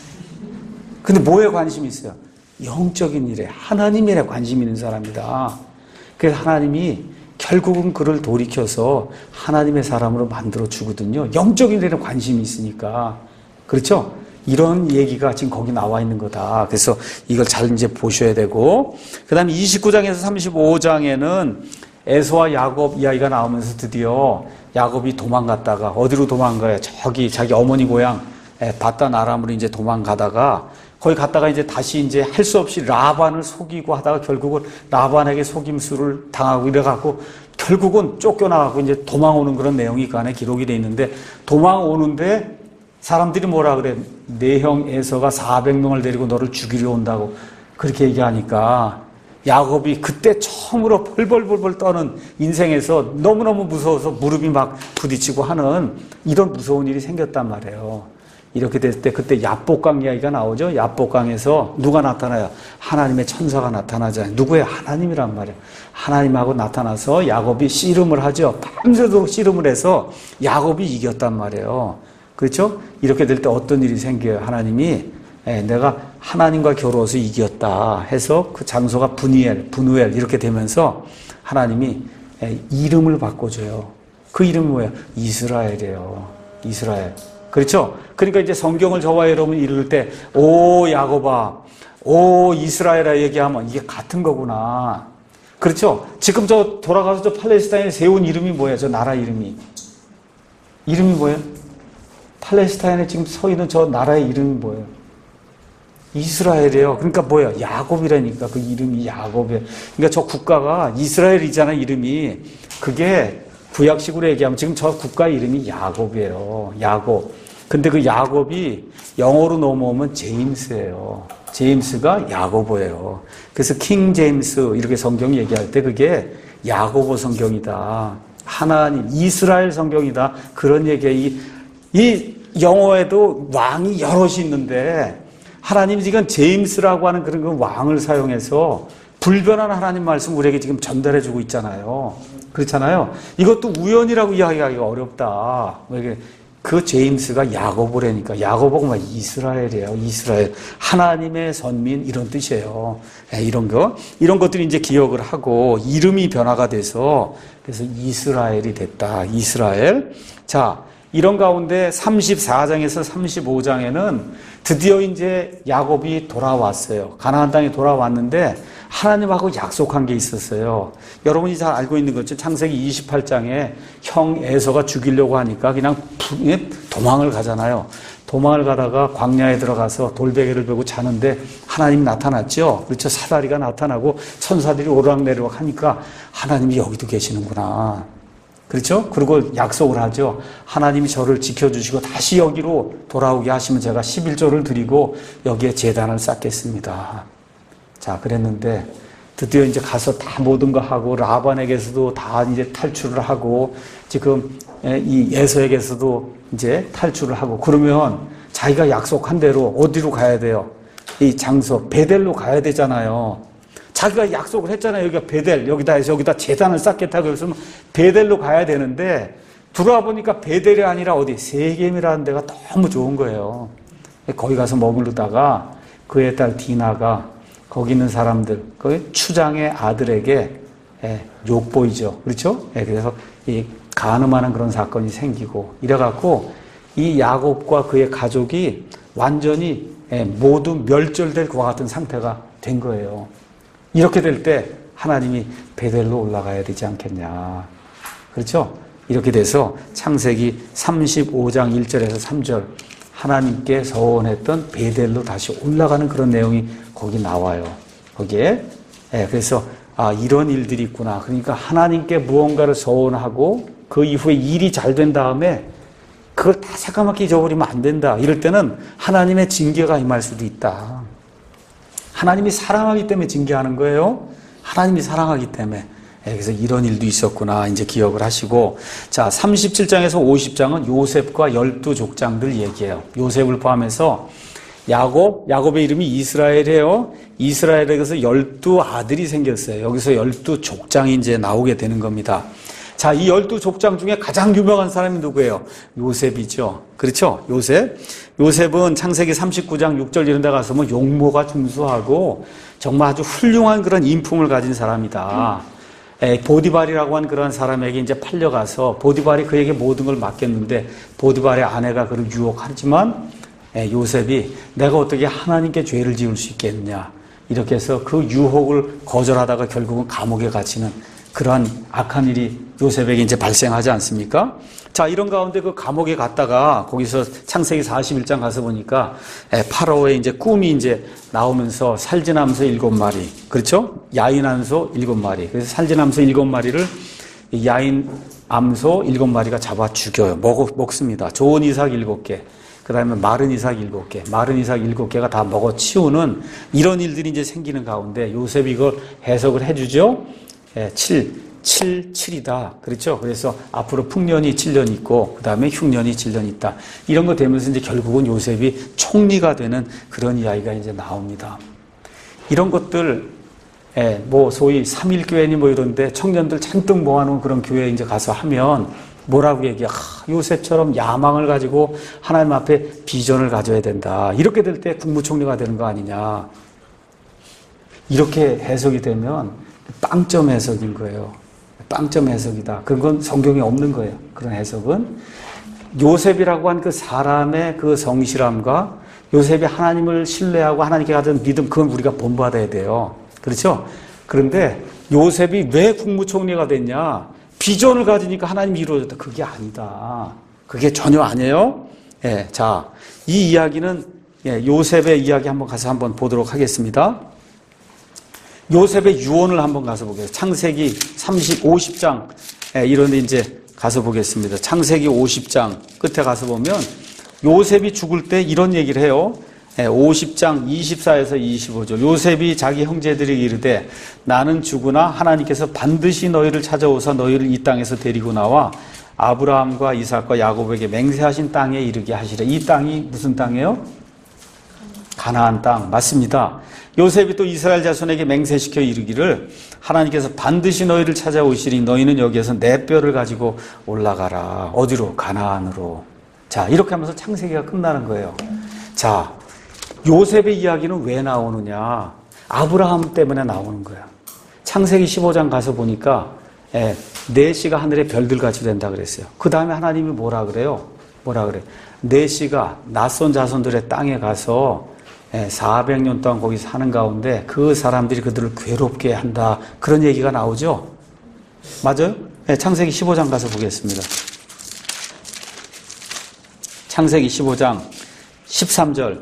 근데 뭐에 관심이 있어요? 영적인 일에, 하나님 일에 관심 있는 사람이다. 그래서 하나님이 결국은 그를 돌이켜서 하나님의 사람으로 만들어 주거든요. 영적인 일에 관심이 있으니까. 그렇죠? 이런 얘기가 지금 거기 나와 있는 거다. 그래서 이걸 잘 이제 보셔야 되고. 그 다음에 29장에서 35장에는 에서와 야곱 이야기가 나오면서 드디어 야곱이 도망갔다가 어디로 도망가요? 저기 자기 어머니 고향 바단 아람으로 이제 도망가다가 거기 갔다가 이제 다시 이제 할 수 없이 라반을 속이고 하다가 결국은 라반에게 속임수를 당하고 이래갖고 결국은 쫓겨나가고 이제 도망오는 그런 내용이 그 안에 기록이 돼 있는데 도망오는데 사람들이 뭐라 그래? 내 형 에서가 400명을 데리고 너를 죽이려 온다고 그렇게 얘기하니까 야곱이 그때 처음으로 벌벌벌벌 떠는 인생에서 너무너무 무서워서 무릎이 막 부딪히고 하는 이런 무서운 일이 생겼단 말이에요. 이렇게 됐을 때 그때 야복강 이야기가 나오죠. 야복강에서 누가 나타나요? 하나님의 천사가 나타나잖아요. 누구예요? 하나님이란 말이에요. 하나님하고 나타나서 야곱이 씨름을 하죠. 밤새도록 씨름을 해서 야곱이 이겼단 말이에요. 그렇죠? 이렇게 될 때 어떤 일이 생겨요? 하나님이 내가 하나님과 겨루어서 이겼다 해서 그 장소가 분우엘 이렇게 되면서 하나님이 이름을 바꿔줘요. 그 이름이 뭐예요? 이스라엘이에요. 이스라엘. 그렇죠? 그러니까 이제 성경을 저와 여러분 읽을 때, 오, 야곱아, 오, 이스라엘아 얘기하면 이게 같은 거구나. 그렇죠? 지금 저 돌아가서 저 팔레스타인에 세운 이름이 뭐예요? 저 나라 이름이. 이름이 뭐예요? 팔레스타인에 지금 서 있는 저 나라의 이름이 뭐예요? 이스라엘이에요. 그러니까 뭐예요? 야곱이라니까 그 이름이 야곱이에요. 그러니까 저 국가가 이스라엘이잖아, 이름이. 그게 구약식으로 얘기하면 지금 저 국가 이름이 야곱이에요. 야곱. 근데 그 야곱이 영어로 넘어오면 제임스예요. 제임스가 야고보예요. 그래서 킹 제임스 이렇게 성경 얘기할 때 그게 야고보 성경이다. 하나님, 이스라엘 성경이다. 그런 얘기에 이 영어에도 왕이 여럿이 있는데 하나님이 지금 제임스라고 하는 그런 그 왕을 사용해서 불변한 하나님 말씀 우리에게 지금 전달해 주고 있잖아요. 그렇잖아요. 이것도 우연이라고 이야기하기가 어렵다. 그 제임스가 야고보라니까. 야고보가 막 이스라엘이에요. 이스라엘. 하나님의 선민 이런 뜻이에요. 이런 것들이 이제 기억을 하고 이름이 변화가 돼서 그래서 이스라엘이 됐다. 이스라엘. 자, 이런 가운데 34장에서 35장에는 드디어 이제 야곱이 돌아왔어요. 가나안 땅에 돌아왔는데 하나님하고 약속한 게 있었어요. 여러분이 잘 알고 있는 것처럼 창세기 28장에 형 에서가 죽이려고 하니까 그냥 도망을 가잖아요. 도망을 가다가 광야에 들어가서 돌베개를 베고 자는데 하나님이 나타났죠. 그렇죠. 사다리가 나타나고 천사들이 오르락내리락 하니까 하나님이 여기도 계시는구나. 그렇죠? 그리고 약속을 하죠. 하나님이 저를 지켜주시고 다시 여기로 돌아오게 하시면 제가 11조를 드리고 여기에 제단을 쌓겠습니다. 자, 그랬는데 드디어 이제 가서 다 모든 거 하고 라반에게서도 다 이제 탈출을 하고 지금 이 에서에게서도 이제 탈출을 하고 그러면 자기가 약속한 대로 어디로 가야 돼요? 이 장소 베델로 가야 되잖아요. 자기가 약속을 했잖아요. 여기가 베델, 여기다 제단을 쌓겠다고 해서 베델로 가야 되는데 들어와 보니까 베델이 아니라 어디 세겜이라는 데가 너무 좋은 거예요. 거기 가서 머무르다가 그의 딸 디나가 거기 있는 사람들, 그 추장의 아들에게 욕보이죠. 그렇죠? 그래서 이 간음하는 그런 사건이 생기고 이래갖고 이 야곱과 그의 가족이 완전히 모두 멸절될 것과 같은 상태가 된 거예요. 이렇게 될 때 하나님이 베델로 올라가야 되지 않겠냐. 그렇죠? 이렇게 돼서 창세기 35장 1절에서 3절 하나님께 서원했던 베델로 다시 올라가는 그런 내용이 거기 나와요. 거기에. 그래서 이런 일들이 있구나. 그러니까 하나님께 무언가를 서원하고 그 이후에 일이 잘 된 다음에 그걸 다 새까맣게 잊어버리면 안 된다. 이럴 때는 하나님의 징계가 임할 수도 있다. 하나님이 사랑하기 때문에 징계하는 거예요. 하나님이 사랑하기 때문에. 그래서 이런 일도 있었구나. 이제 기억을 하시고. 자, 37장에서 50장은 요셉과 12족장들 얘기해요. 요셉을 포함해서 야곱의 이름이 이스라엘이에요. 이스라엘에게서 12아들이 생겼어요. 여기서 12족장이 이제 나오게 되는 겁니다. 자, 이 12족장 중에 가장 유명한 사람이 누구예요? 요셉이죠. 그렇죠? 요셉은 창세기 39장 6절 이런 데 가서 용모가 준수하고 정말 아주 훌륭한 그런 인품을 가진 사람이다. 보디발이라고 한 그런 사람에게 이제 팔려가서 보디발이 그에게 모든 걸 맡겼는데 보디발의 아내가 그를 유혹하지만 요셉이 내가 어떻게 하나님께 죄를 지을 수 있겠느냐. 이렇게 해서 그 유혹을 거절하다가 결국은 감옥에 갇히는 그러한 악한 일이 요셉에게 이제 발생하지 않습니까? 자, 이런 가운데 그 감옥에 갔다가 거기서 창세기 41장 가서 보니까 파라오의 이제 꿈이 이제 나오면서 살진암소 7마리, 그렇죠? 야인암소 7마리. 그래서 살진암소 7마리를 야인암소 7마리가 잡아 죽여요. 먹습니다. 좋은 이삭 7개. 그 다음에 마른 이삭 7개. 마른 이삭 7개가 다 먹어 치우는 이런 일들이 이제 생기는 가운데 요셉이 이걸 해석을 해주죠. 7이다. 그렇죠? 그래서 앞으로 풍년이 7년 있고, 그 다음에 흉년이 7년 있다. 이런 거 되면서 이제 결국은 요셉이 총리가 되는 그런 이야기가 이제 나옵니다. 이런 것들, 소위 3.1교회니 이런데 청년들 잔뜩 모아놓은 그런 교회에 이제 가서 하면 뭐라고 얘기해? 요셉처럼 야망을 가지고 하나님 앞에 비전을 가져야 된다. 이렇게 될 때 국무총리가 되는 거 아니냐. 이렇게 해석이 되면 빵점 해석인 거예요. 빵점 해석이다. 그건 성경에 없는 거예요. 그런 해석은. 요셉이라고 한 그 사람의 그 성실함과 요셉이 하나님을 신뢰하고 하나님께 가진 믿음, 그건 우리가 본받아야 돼요. 그렇죠? 그런데 요셉이 왜 국무총리가 됐냐? 비전을 가지니까 하나님이 이루어졌다. 그게 아니다. 그게 전혀 아니에요. 자, 이 이야기는 요셉의 이야기 한번 보도록 하겠습니다. 요셉의 유언을 한번 가서 보겠습니다. 창세기 50장 이런 데 이제 가서 보겠습니다. 창세기 50장 끝에 가서 보면 요셉이 죽을 때 이런 얘기를 해요. 50장 24에서 25절. 요셉이 자기 형제들에게 이르되 나는 죽으나 하나님께서 반드시 너희를 찾아오사 너희를 이 땅에서 데리고 나와 아브라함과 이삭과 야곱에게 맹세하신 땅에 이르게 하시라. 이 땅이 무슨 땅이에요? 가나안 땅 맞습니다. 요셉이 또 이스라엘 자손에게 맹세시켜 이르기를 하나님께서 반드시 너희를 찾아오시리 너희는 여기에서 내 뼈를 가지고 올라가라. 어디로? 가나안으로. 자, 이렇게 하면서 창세기가 끝나는 거예요. 자, 요셉의 이야기는 왜 나오느냐? 아브라함 때문에 나오는 거야. 창세기 15장 가서 보니까 네 씨가 하늘의 별들 같이 된다 그랬어요. 그 다음에 하나님이 뭐라 그래요? 뭐라 그래? 네 씨가 낯선 자손들의 땅에 가서 400년 동안 거기 사는 가운데 그 사람들이 그들을 괴롭게 한다. 그런 얘기가 나오죠? 맞아요? 창세기 15장 가서 보겠습니다. 창세기 15장 13절.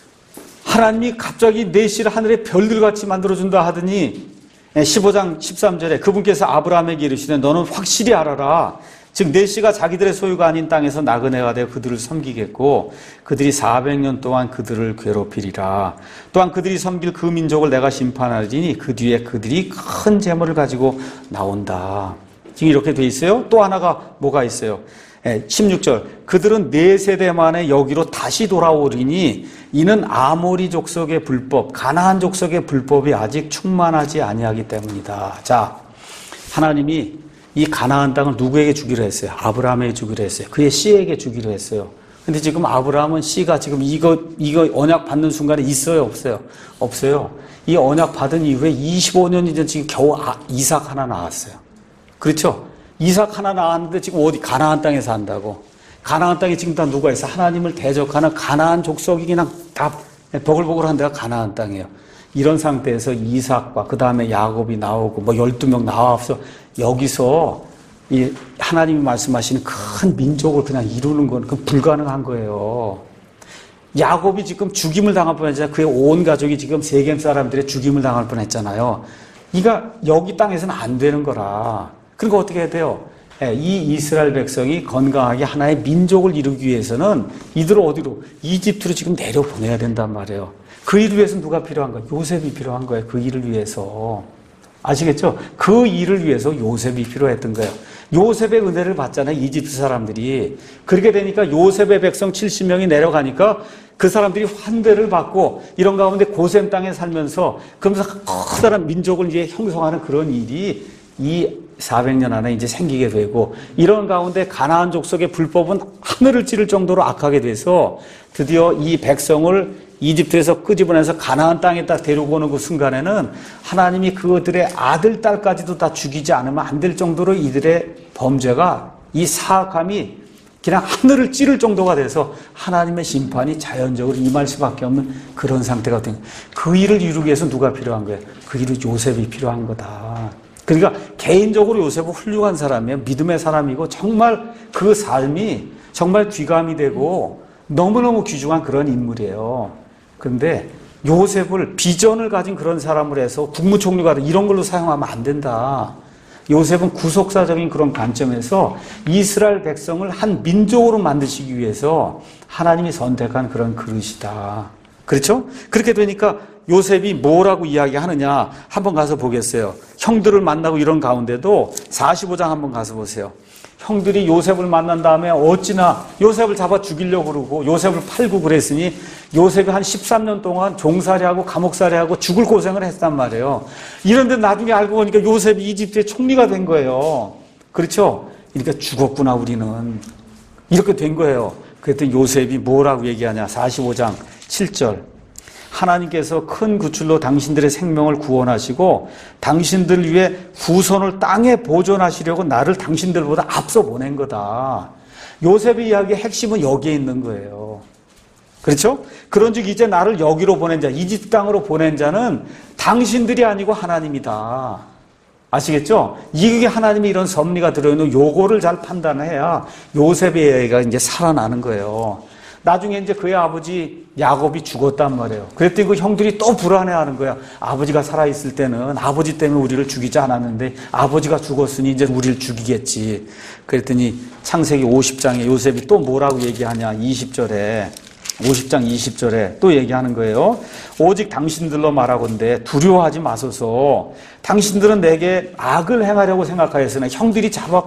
하나님이 갑자기 네 씨를 하늘의 별들같이 만들어준다 하더니 15장 13절에 그분께서 아브라함에게 이르시되 너는 확실히 알아라. 즉 네 씨가 자기들의 소유가 아닌 땅에서 나그네가 되어 그들을 섬기겠고 그들이 400년 동안 그들을 괴롭히리라. 또한 그들이 섬길 그 민족을 내가 심판하리니 그 뒤에 그들이 큰 재물을 가지고 나온다. 지금 이렇게 돼 있어요. 또 하나가 뭐가 있어요? 16절 그들은 네 세대 만에 여기로 다시 돌아오리니 이는 아모리 족속의 불법 가나안 족속의 불법이 아직 충만하지 아니하기 때문이다. 자, 하나님이 이 가나안 땅을 누구에게 주기로 했어요? 아브라함에게 주기로 했어요. 그의 씨에게 주기로 했어요. 근데 지금 아브라함은 씨가 지금 이거 언약 받는 순간에 있어요? 없어요? 없어요. 이 언약 받은 이후에 25년이 전 지금 겨우 이삭 하나 낳았어요. 그렇죠? 이삭 하나 낳았는데 지금 어디 가나안 땅에 산다고. 가나안 땅에 지금 다 누가 있어? 하나님을 대적하는 가나안 족속이 그냥 다 버글버글한 데가 가나안 땅이에요. 이런 상태에서 이삭과 그 다음에 야곱이 나오고 12명 나와서 여기서 이 하나님이 말씀하시는 큰 민족을 그냥 이루는 건 그 불가능한 거예요. 야곱이 지금 죽임을 당할 뻔했잖아요. 그의 온 가족이 지금 세겜 사람들의 죽임을 당할 뻔했잖아요. 그러니까 여기 땅에서는 안 되는 거라. 그러니까 어떻게 해야 돼요? 이 이스라엘 백성이 건강하게 하나의 민족을 이루기 위해서는 이들을 어디로? 이집트로 지금 내려보내야 된단 말이에요. 그 일을 위해서 누가 필요한 거예요? 요셉이 필요한 거예요. 그 일을 위해서. 아시겠죠? 그 일을 위해서 요셉이 필요했던 거예요. 요셉의 은혜를 받잖아요. 이집트 사람들이. 그렇게 되니까 요셉의 백성 70명이 내려가니까 그 사람들이 환대를 받고 이런 가운데 고센 땅에 살면서 그러면서 커다란 민족을 이제 형성하는 그런 일이 이 400년 안에 이제 생기게 되고 이런 가운데 가나안 족속의 불법은 하늘을 찌를 정도로 악하게 돼서 드디어 이 백성을 이집트에서 끄집어내서 가나안 땅에 딱 데리고 오는 그 순간에는 하나님이 그들의 아들, 딸까지도 다 죽이지 않으면 안 될 정도로 이들의 범죄가 이 사악함이 그냥 하늘을 찌를 정도가 돼서 하나님의 심판이 자연적으로 임할 수밖에 없는 그런 상태가 된 거예요. 그 일을 이루기 위해서 누가 필요한 거예요? 그 일은 요셉이 필요한 거다. 그러니까 개인적으로 요셉은 훌륭한 사람이에요. 믿음의 사람이고 정말 그 삶이 정말 귀감이 되고 너무너무 귀중한 그런 인물이에요. 그런데 요셉을 비전을 가진 그런 사람을 해서 국무총리가 이런 걸로 사용하면 안 된다. 요셉은 구속사적인 그런 관점에서 이스라엘 백성을 한 민족으로 만드시기 위해서 하나님이 선택한 그런 그릇이다. 그렇죠? 그렇게 되니까 요셉이 뭐라고 이야기하느냐 한번 가서 보겠어요. 형들을 만나고 이런 가운데도 45장 한번 가서 보세요. 형들이 요셉을 만난 다음에 어찌나 요셉을 잡아 죽이려고 그러고 요셉을 팔고 그랬으니 요셉이 한 13년 동안 종살이하고 감옥살이하고 죽을 고생을 했단 말이에요. 이런데 나중에 알고 보니까 요셉이 이집트의 총리가 된 거예요. 그렇죠? 그러니까 죽었구나 우리는. 이렇게 된 거예요. 그랬더니 요셉이 뭐라고 얘기하냐. 45장 7절. 하나님께서 큰 구출로 당신들의 생명을 구원하시고 당신들 위해 후손을 땅에 보존하시려고 나를 당신들보다 앞서 보낸 거다. 요셉의 이야기의 핵심은 여기에 있는 거예요. 그렇죠? 그런즉 이제 나를 여기로 보낸 자, 이집트 땅으로 보낸 자는 당신들이 아니고 하나님이다. 아시겠죠? 이게 하나님이 이런 섭리가 들어있는 요거를 잘 판단해야 요셉의 이야기가 이제 살아나는 거예요. 나중에 이제 그의 아버지 야곱이 죽었단 말이에요. 그랬더니 그 형들이 또 불안해하는 거야. 아버지가 살아있을 때는 아버지 때문에 우리를 죽이지 않았는데 아버지가 죽었으니 이제 우리를 죽이겠지. 그랬더니 창세기 50장에 요셉이 또 뭐라고 얘기하냐. 20절에 50장 20절에 또 얘기하는 거예요. 오직 당신들로 말하건대 두려워하지 마소서. 당신들은 내게 악을 행하려고 생각하였으나 형들이 잡아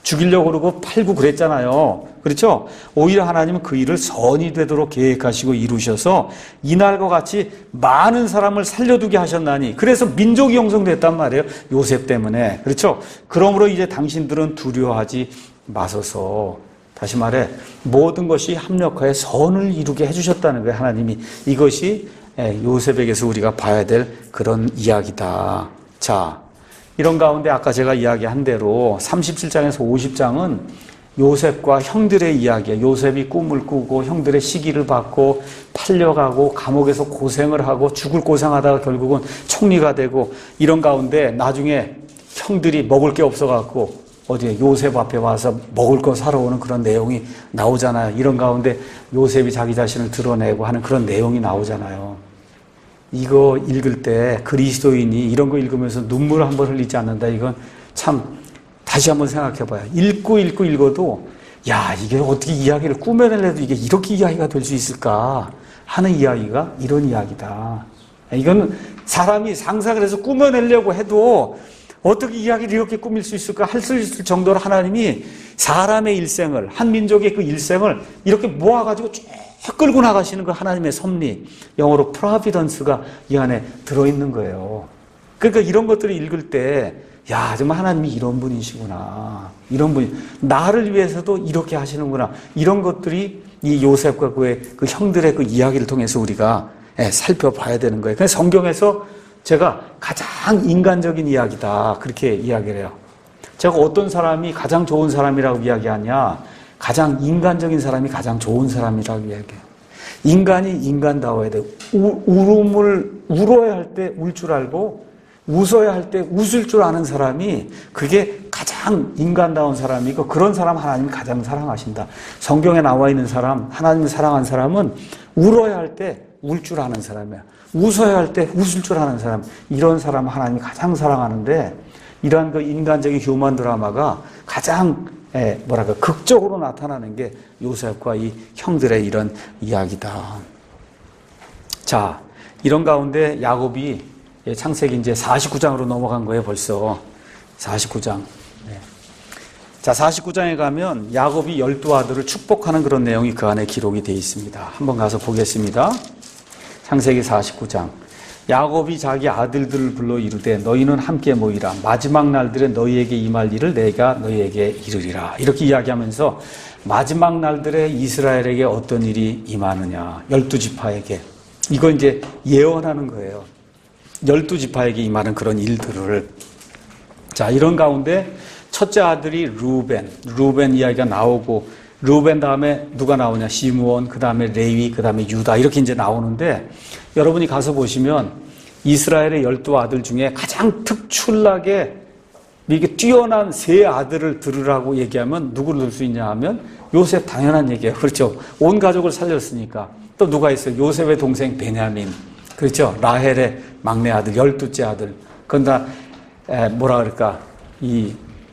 죽이려고 그러고 팔고 그랬잖아요. 그렇죠? 오히려 하나님은 그 일을 선이 되도록 계획하시고 이루셔서 이날과 같이 많은 사람을 살려두게 하셨나니, 그래서 민족이 형성됐단 말이에요. 요셉 때문에. 그렇죠? 그러므로 이제 당신들은 두려워하지 마소서. 다시 말해, 모든 것이 합력하여 선을 이루게 해주셨다는 거예요. 하나님이. 이것이 요셉에게서 우리가 봐야 될 그런 이야기다. 자, 이런 가운데 아까 제가 이야기한 대로 37장에서 50장은 요셉과 형들의 이야기예요. 요셉이 꿈을 꾸고 형들의 시기를 받고 팔려가고 감옥에서 고생을 하고 죽을 고생하다가 결국은 총리가 되고, 이런 가운데 나중에 형들이 먹을 게 없어갖고 어디에 요셉 앞에 와서 먹을 거 사러 오는 그런 내용이 나오잖아요. 이런 가운데 요셉이 자기 자신을 드러내고 하는 그런 내용이 나오잖아요. 이거 읽을 때 그리스도인이 이런 거 읽으면서 눈물을 한번 흘리지 않는다. 이건 참 다시 한번 생각해 봐요. 읽어도 야, 이게 어떻게 이야기를 꾸며내려도 이게 이렇게 이야기가 될 수 있을까 하는 이야기가 이런 이야기다. 이건 사람이 상상을 해서 꾸며내려고 해도 어떻게 이야기를 이렇게 꾸밀 수 있을까 할 수 있을 정도로 하나님이 사람의 일생을, 한 민족의 그 일생을 이렇게 모아가지고 쭉 끌고 나가시는 그 하나님의 섭리, 영어로 프로비던스가 이 안에 들어있는 거예요. 그러니까 이런 것들을 읽을 때, 야, 정말 하나님이 이런 분이시구나. 이런 분이, 나를 위해서도 이렇게 하시는구나. 이런 것들이 이 요셉과 그의 그 형들의 그 이야기를 통해서 우리가 살펴봐야 되는 거예요. 그래서 성경에서 제가 가장 인간적인 이야기다, 그렇게 이야기를 해요. 제가 어떤 사람이 가장 좋은 사람이라고 이야기하냐, 가장 인간적인 사람이 가장 좋은 사람이라고 이야기해요. 인간이 인간다워야 돼요. 울어야 할 때 울 줄 알고 웃어야 할 때 웃을 줄 아는 사람이, 그게 가장 인간다운 사람이고, 그런 사람 하나님이 가장 사랑하신다. 성경에 나와 있는 사람, 하나님이 사랑한 사람은 울어야 할 때 울 줄 아는 사람이야. 웃어야 할 때 웃을 줄 아는 사람, 이런 사람 하나님이 가장 사랑하는데, 이러한 그 인간적인 휴먼 드라마가 가장 극적으로 나타나는 게 요셉과 이 형들의 이런 이야기다. 자, 이런 가운데 야곱이 창세기 이제 49장으로 넘어간 거예요, 벌써. 49장. 자, 49장에 가면 야곱이 12아들을 축복하는 그런 내용이 그 안에 기록이 되어 있습니다. 한번 가서 보겠습니다. 창세기 49장. 야곱이 자기 아들들을 불러 이르되 너희는 함께 모이라. 마지막 날들에 너희에게 임할 일을 내가 너희에게 이르리라. 이렇게 이야기하면서 마지막 날들에 이스라엘에게 어떤 일이 임하느냐. 12지파에게. 이거 이제 예언하는 거예요. 12지파에게 임하는 그런 일들을. 자, 이런 가운데 첫째 아들이 루벤 이야기가 나오고, 루벤 다음에 누가 나오냐? 시므온, 그 다음에 레위, 그 다음에 유다, 이렇게 이제 나오는데, 여러분이 가서 보시면 이스라엘의 12아들 중에 가장 특출나게 이게 뛰어난 세 아들을 들으라고 얘기하면 누구를 들 수 있냐 하면 요셉, 당연한 얘기예요. 그렇죠. 온 가족을 살렸으니까. 또 누가 있어요? 요셉의 동생 베냐민. 그렇죠. 라헬의 막내 아들, 12째 아들. 그건 다 뭐라 그럴까? 이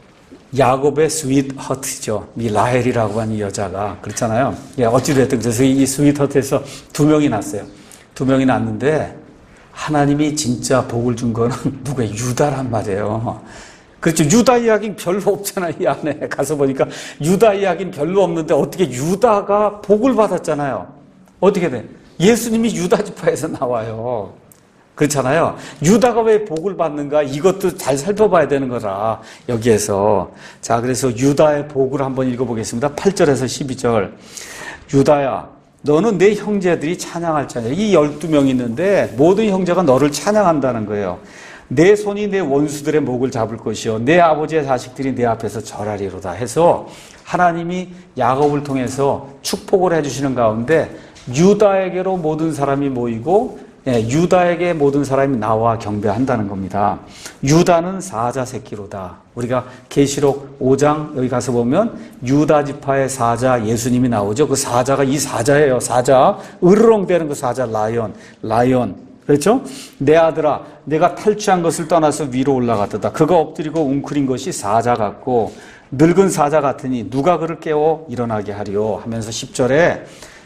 야곱의 스윗 허트죠. 이 라헬이라고 하는 여자가. 그렇잖아요. 예, 어찌됐든 그래서 이 스윗 허트에서 2명이 났어요. 2명이 났는데 하나님이 진짜 복을 준 거는 누구예요? 유다란 말이에요. 그렇죠. 유다 이야기는 별로 없잖아요. 이 안에 가서 보니까 유다 이야기는 별로 없는데 어떻게 유다가 복을 받았잖아요. 어떻게 돼? 예수님이 유다 지파에서 나와요. 그렇잖아요. 유다가 왜 복을 받는가? 이것도 잘 살펴봐야 되는 거라, 여기에서. 자, 그래서 유다의 복을 한번 읽어보겠습니다. 8절에서 12절. 유다야, 너는 내 형제들이 찬양할 자냐. 이 12명 있는데 모든 형제가 너를 찬양한다는 거예요. 내 손이 내 원수들의 목을 잡을 것이요 내 아버지의 자식들이 내 앞에서 절하리로다 해서 하나님이 야곱을 통해서 축복을 해주시는 가운데 유다에게로 모든 사람이 모이고 유다에게 모든 사람이 나와 경배한다는 겁니다. 유다는 사자 새끼로다. 우리가 계시록 5장 여기 가서 보면 유다 지파의 사자 예수님이 나오죠. 그 사자가 이 사자예요. 사자. 으르렁대는 그 사자 라이온. 그렇죠? 내 아들아, 내가 탈취한 것을 떠나서 위로 올라갔다. 그가 엎드리고 웅크린 것이 사자 같고 늙은 사자 같으니 누가 그를 깨워 일어나게 하리요 하면서 10절에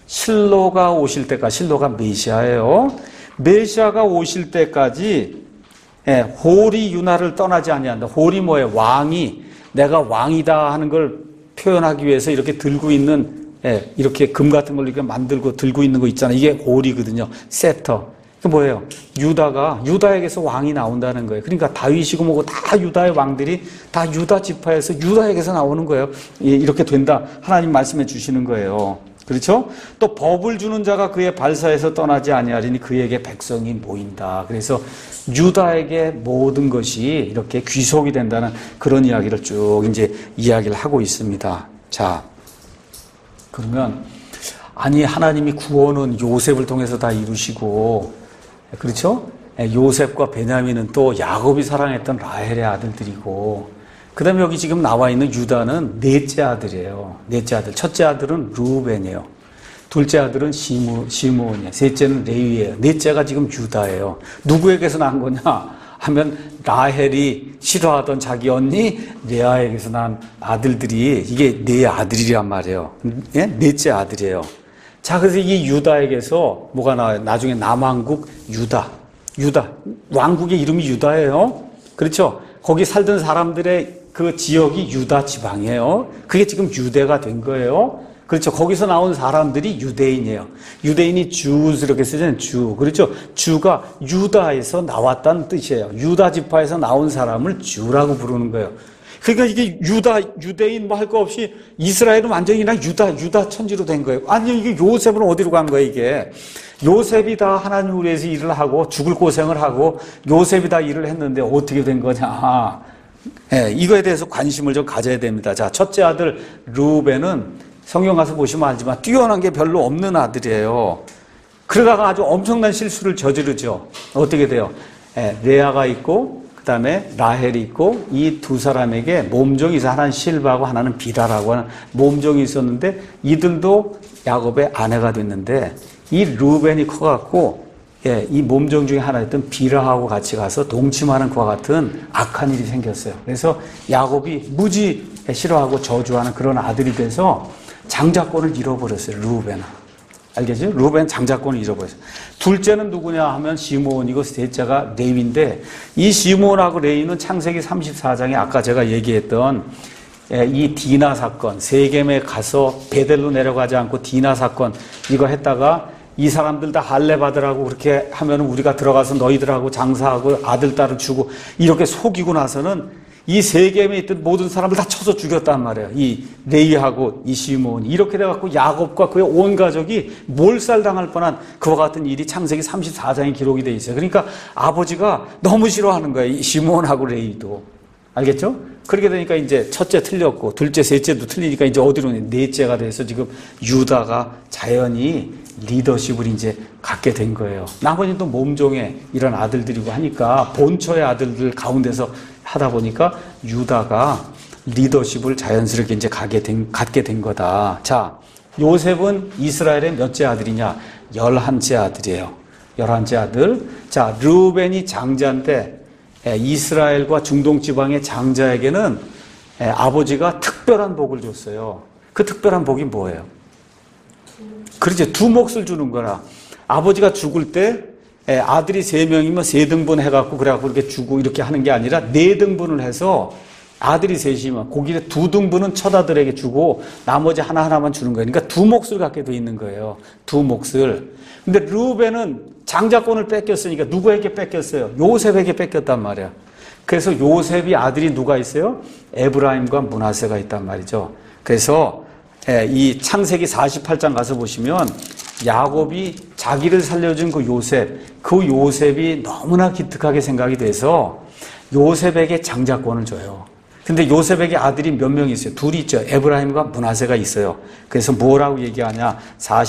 실로가 오실 때까지, 실로가 메시아예요. 메시아가 오실 때까지 홀이 유나를 떠나지 아니한다. 홀이 뭐예요? 왕이 내가 왕이다 하는 걸 표현하기 위해서 이렇게 들고 있는, 이렇게 금 같은 걸 이렇게 만들고 들고 있는 거 있잖아요. 이게 올이거든요. 세터. 그 뭐예요? 유다에게서 왕이 나온다는 거예요. 그러니까 다윗이고 뭐고 다 유다의 왕들이 다 유다 지파에서 유다에게서 나오는 거예요. 이렇게 된다. 하나님 말씀해 주시는 거예요. 그렇죠? 또 법을 주는 자가 그의 발사에서 떠나지 아니하리니 그에게 백성이 모인다. 그래서 유다에게 모든 것이 이렇게 귀속이 된다는 그런 이야기를 쭉 이제 이야기를 하고 있습니다. 자, 그러면 아니 하나님이 구원은 요셉을 통해서 다 이루시고, 그렇죠? 요셉과 베냐민은 또 야곱이 사랑했던 라헬의 아들들이고, 그 다음에 여기 지금 나와 있는 유다는 넷째 아들이에요. 넷째 아들. 첫째 아들은 루벤이에요. 둘째 아들은 시므온이에요. 셋째는 레위예요. 넷째가 지금 유다예요. 누구에게서 난 거냐 하면 라헬이 싫어하던 자기 언니 레아에게서 난 아들들이 이게 네 아들이란 말이에요. 예? 넷째 아들이에요. 자, 그래서 이 유다에게서 뭐가 나와요? 나중에 남왕국 유다. 왕국의 이름이 유다예요. 그렇죠? 거기 살던 사람들의 그 지역이 유다 지방이에요. 그게 지금 유대가 된 거예요. 그렇죠? 거기서 나온 사람들이 유대인이에요. 유대인이 주스 이렇게 쓰잖아요. 주. 그렇죠? 주가 유다에서 나왔다는 뜻이에요. 유다 지파에서 나온 사람을 주라고 부르는 거예요. 그러니까 이게 유대인 뭐 할 거 없이 이스라엘은 완전히 그냥 유다 천지로 된 거예요. 아니, 이게 요셉은 어디로 간 거예요, 이게? 요셉이 다 하나님을 위해서 일을 하고 죽을 고생을 하고 요셉이 다 일을 했는데 어떻게 된 거냐. 이거에 대해서 관심을 좀 가져야 됩니다. 자, 첫째 아들 루벤은 성경 가서 보시면 알지만 뛰어난 게 별로 없는 아들이에요. 그러다가 아주 엄청난 실수를 저지르죠. 어떻게 돼요? 레아가 있고 그 다음에 라헬이 있고 이 두 사람에게 몸종이 있어. 하나는 실바하고 하나는 비라라고 하는 몸종이 있었는데 이들도 야곱의 아내가 됐는데 이 루벤이 커갖고 이 몸종 중에 하나였던 비라하고 같이 가서 동침하는 그와 같은 악한 일이 생겼어요. 그래서 야곱이 무지 싫어하고 저주하는 그런 아들이 돼서 장자권을 잃어버렸어요. 루벤은. 알겠죠? 루벤 장자권을 잃어버렸어요. 둘째는 누구냐 하면 시므온이고 셋째가 레위인데 이 시므온하고 레위는 창세기 34장에 아까 제가 얘기했던 이 디나 사건, 세겜에 가서 베델로 내려가지 않고 디나 사건 이거 했다가 이 사람들 다 할례 받으라고 그렇게 하면 우리가 들어가서 너희들하고 장사하고 아들, 딸을 주고 이렇게 속이고 나서는 이 세겜에 있던 모든 사람을 다 쳐서 죽였단 말이에요. 이 레위하고 이 시므온이. 이렇게 돼갖고 야곱과 그의 온 가족이 몰살당할 뻔한 그와 같은 일이 창세기 34장에 기록이 돼 있어요. 그러니까 아버지가 너무 싫어하는 거예요. 이 시므온하고 레위도. 알겠죠? 그렇게 되니까 이제 첫째 틀렸고 둘째, 셋째도 틀리니까 이제 어디로 넷째가 돼서 지금 유다가 자연히 리더십을 이제 갖게 된 거예요. 나머지는 또 몸종의 이런 아들들이고 하니까 본처의 아들들 가운데서 하다 보니까 유다가 리더십을 자연스럽게 이제 갖게 된 거다. 자, 요셉은 이스라엘의 몇째 아들이냐? 11째 아들이에요. 11째 아들. 자, 르우벤이 장자인데 이스라엘과 중동 지방의 장자에게는 아버지가 특별한 복을 줬어요. 그 특별한 복이 뭐예요? 그렇죠. 두 몫을 주는 거라. 아버지가 죽을 때 아들이 3명이면 3등분 해갖고 그래갖고 이렇게 주고 이렇게 하는 게 아니라 4등분을 해서 아들이 3이면 거기에 2등분은 첫 아들에게 주고 나머지 하나하나만 주는 거예요. 그러니까 두 몫을 갖게 돼 있는 거예요. 두 몫을. 근데 르우벤은 장자권을 뺏겼으니까 누구에게 뺏겼어요? 요셉에게 뺏겼단 말이야. 그래서 요셉이 아들이 누가 있어요? 에브라임과 므낫세가 있단 말이죠. 그래서 이 창세기 48장 가서 보시면 야곱이 자기를 살려준 그 요셉이 너무나 기특하게 생각이 돼서 요셉에게 장자권을 줘요. 근데 요셉에게 아들이 몇 명 있어요? 둘이 있죠. 에브라임과 므낫세가 있어요. 그래서 뭐라고 얘기하냐?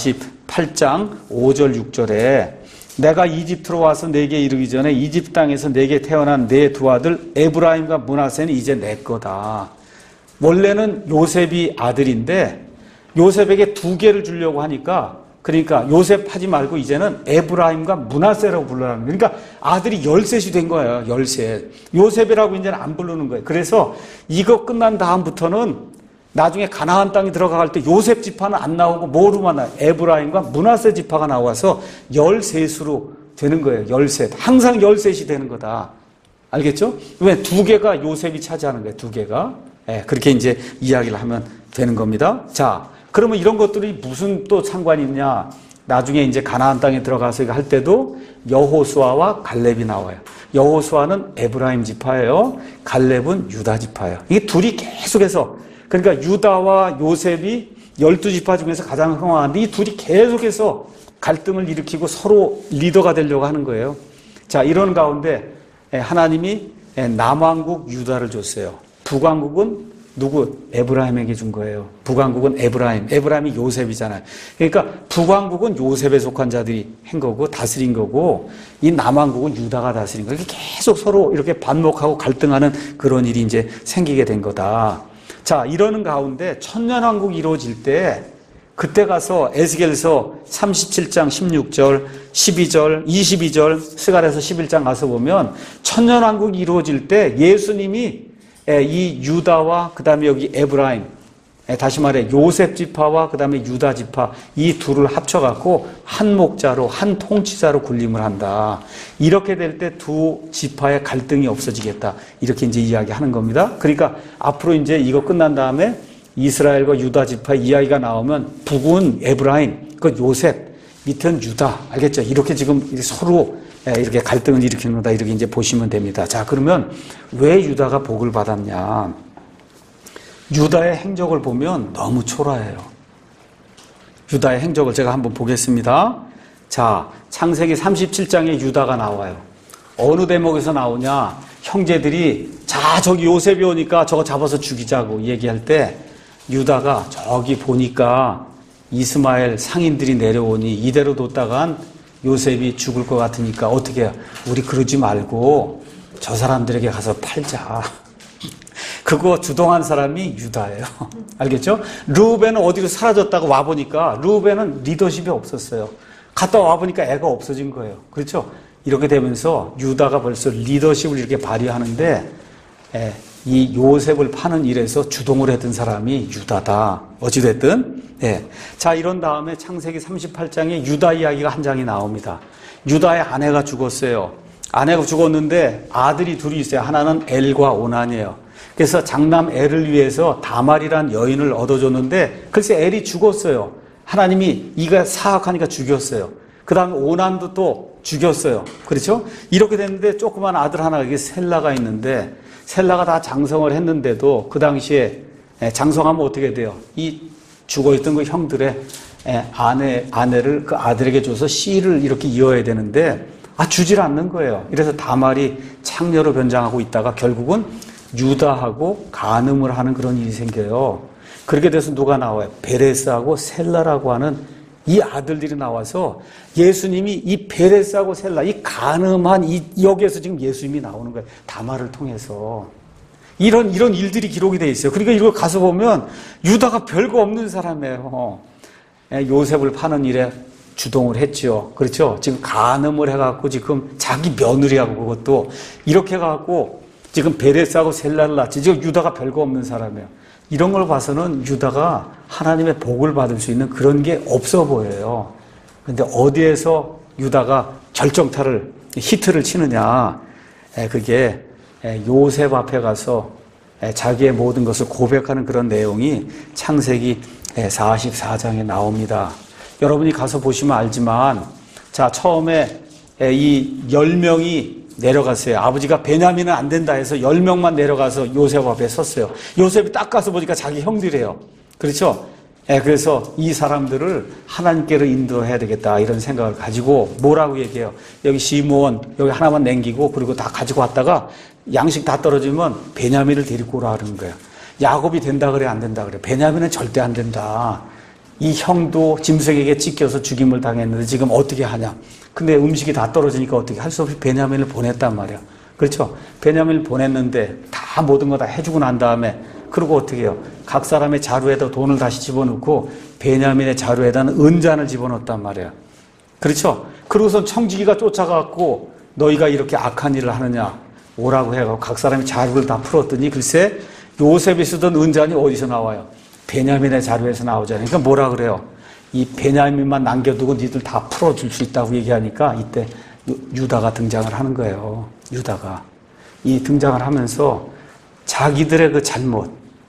48장 5절 6절에 내가 이집트로 와서 내게 이르기 전에 이집트 땅에서 내게 태어난 내 두 아들 에브라임과 므낫세는 이제 내 거다. 원래는 요셉이 아들인데 요셉에게 2개를 주려고 하니까 그러니까 요셉 하지 말고 이제는 에브라임과 므낫세라고 불러라는 거예요. 그러니까 아들이 13이 된 거예요. 13. 요셉이라고 이제는 안 부르는 거예요. 그래서 이거 끝난 다음부터는 나중에 가나안 땅에 들어갈 때 요셉 지파는 안 나오고 뭐로만 나와요? 에브라임과 므낫세 지파가 나와서 13수로 되는 거예요. 13. 항상 13이 되는 거다. 알겠죠? 왜? 2개가 요셉이 차지하는 거예요. 2개가. 그렇게 이제 이야기를 하면 되는 겁니다. 자, 그러면 이런 것들이 무슨 또 상관이 있냐? 나중에 이제 가나안 땅에 들어가서 할 때도 여호수아와 갈렙이 나와요. 여호수아는 에브라임 지파예요. 갈렙은 유다 지파예요. 이게 둘이 계속해서, 그러니까 유다와 요셉이 12지파 중에서 가장 흥왕한데 이 둘이 계속해서 갈등을 일으키고 서로 리더가 되려고 하는 거예요. 자, 이런 가운데 하나님이 남왕국 유다를 줬어요. 북왕국은 누구? 에브라임에게 준 거예요. 북왕국은 에브라임이 요셉이잖아요. 그러니까 북왕국은 요셉에 속한 자들이 한 거고 다스린 거고, 이 남왕국은 유다가 다스린 거예요. 계속 서로 이렇게 반목하고 갈등하는 그런 일이 이제 생기게 된 거다. 자, 이러는 가운데 천년왕국이 이루어질 때, 그때 가서 에스겔서 37장 16절, 12절, 22절, 스가랴서 11장 가서 보면 천년왕국이 이루어질 때 예수님이 이 유다와 그 다음에 여기 에브라임, 다시 말해 요셉 지파와 그 다음에 유다 지파, 이 둘을 합쳐갖고 한 목자로, 한 통치자로 군림을 한다. 이렇게 될 때 두 지파의 갈등이 없어지겠다. 이렇게 이제 이야기하는 겁니다. 그러니까 앞으로 이제 이거 끝난 다음에 이스라엘과 유다 지파 이야기가 나오면 북은 에브라임, 그 요셉, 밑은 유다. 알겠죠? 이렇게 지금 서로 이렇게 갈등을 일으키는 거다. 이렇게 이제 보시면 됩니다. 자, 그러면 왜 유다가 복을 받았냐? 유다의 행적을 보면 너무 초라해요. 유다의 행적을 제가 한번 보겠습니다. 자, 창세기 37장에 유다가 나와요. 어느 대목에서 나오냐? 형제들이 자, 저기 요셉이 오니까 저거 잡아서 죽이자고 얘기할 때 유다가 저기 보니까 이스마엘 상인들이 내려오니 이대로 뒀다간 요셉이 죽을 것 같으니까 어떻게 해요? 우리 그러지 말고 저 사람들에게 가서 팔자. 그거 주동한 사람이 유다예요. 알겠죠? 르우벤은 어디로 사라졌다고 와보니까 르우벤은 리더십이 없었어요. 갔다 와보니까 애가 없어진 거예요. 그렇죠? 이렇게 되면서 유다가 벌써 리더십을 이렇게 발휘하는데 이 요셉을 파는 일에서 주동을 했던 사람이 유다다. 어찌됐든. 자, 이런 다음에 창세기 38장에 유다 이야기가 한 장이 나옵니다. 유다의 아내가 죽었어요. 아내가 죽었는데 아들이 둘이 있어요. 하나는 엘과 오난이에요. 그래서 장남 엘을 위해서 다말이란 여인을 얻어줬는데 글쎄 엘이 죽었어요. 하나님이 이가 사악하니까 죽였어요. 그 다음에 오난도 또 죽였어요. 그렇죠? 이렇게 됐는데 조그만 아들 하나가 이게 셀라가 있는데 셀라가 다 장성을 했는데도 그 당시에 장성하면 어떻게 돼요? 이 죽어있던 그 형들의 아내를 그 아들에게 줘서 씨를 이렇게 이어야 되는데 주질 않는 거예요. 이래서 다말이 창녀로 변장하고 있다가 결국은 유다하고 간음을 하는 그런 일이 생겨요. 그렇게 돼서 누가 나와요? 베레스하고 셀라라고 하는 이 아들들이 나와서 예수님이 이 베레스하고 셀라, 이 간음한 여기에서 지금 예수님이 나오는 거예요. 다말을 통해서. 이런 일들이 기록이 돼 있어요. 그러니까 이걸 가서 보면 유다가 별거 없는 사람이에요. 요셉을 파는 일에 주동을 했죠. 그렇죠? 지금 간음을 해갖고 지금 자기 며느리하고 그것도 이렇게 해갖고 지금 베레스하고 셀라를 낳지. 지금 유다가 별거 없는 사람이에요. 이런 걸 봐서는 유다가 하나님의 복을 받을 수 있는 그런 게 없어 보여요. 그런데 어디에서 유다가 결정타를, 히트를 치느냐. 그게 요셉 앞에 가서 자기의 모든 것을 고백하는 그런 내용이 창세기 44장에 나옵니다. 여러분이 가서 보시면 알지만, 자, 처음에 이 10명이 내려갔어요. 아버지가 베냐민은 안 된다 해서 10명만 내려가서 요셉 앞에 섰어요. 요셉이 딱 가서 보니까 자기 형들이에요. 그렇죠? 그래서 이 사람들을 하나님께로 인도해야 되겠다 이런 생각을 가지고 뭐라고 얘기해요? 여기 시므온 여기 하나만 남기고 그리고 다 가지고 왔다가 양식 다 떨어지면 베냐민을 데리고 오라 그러는 거예요. 야곱이 된다 그래 안 된다 그래. 베냐민은 절대 안 된다. 이 형도 짐승에게 찢겨서 죽임을 당했는데 지금 어떻게 하냐. 근데 음식이 다 떨어지니까 어떻게 할 수 없이 베냐민을 보냈단 말이야. 그렇죠? 베냐민을 보냈는데 다 모든 거 다 해주고 난 다음에 그리고 어떻게 해요? 각 사람의 자루에다 돈을 다시 집어넣고 베냐민의 자루에다는 은잔을 집어넣었단 말이야. 그렇죠? 그러고선 청지기가 쫓아가고 너희가 이렇게 악한 일을 하느냐 오라고 해가지고 각 사람의 자루를 다 풀었더니 글쎄 요셉이 쓰던 은잔이 어디서 나와요? 베냐민의 자루에서 나오잖아요. 그러니까 뭐라 그래요? 이 베냐민만 남겨두고 니들 다 풀어줄 수 있다고 얘기하니까 이때 유다가 등장을 하는 거예요. 유다가. 이 등장을 하면서 자기들의 그 잘못,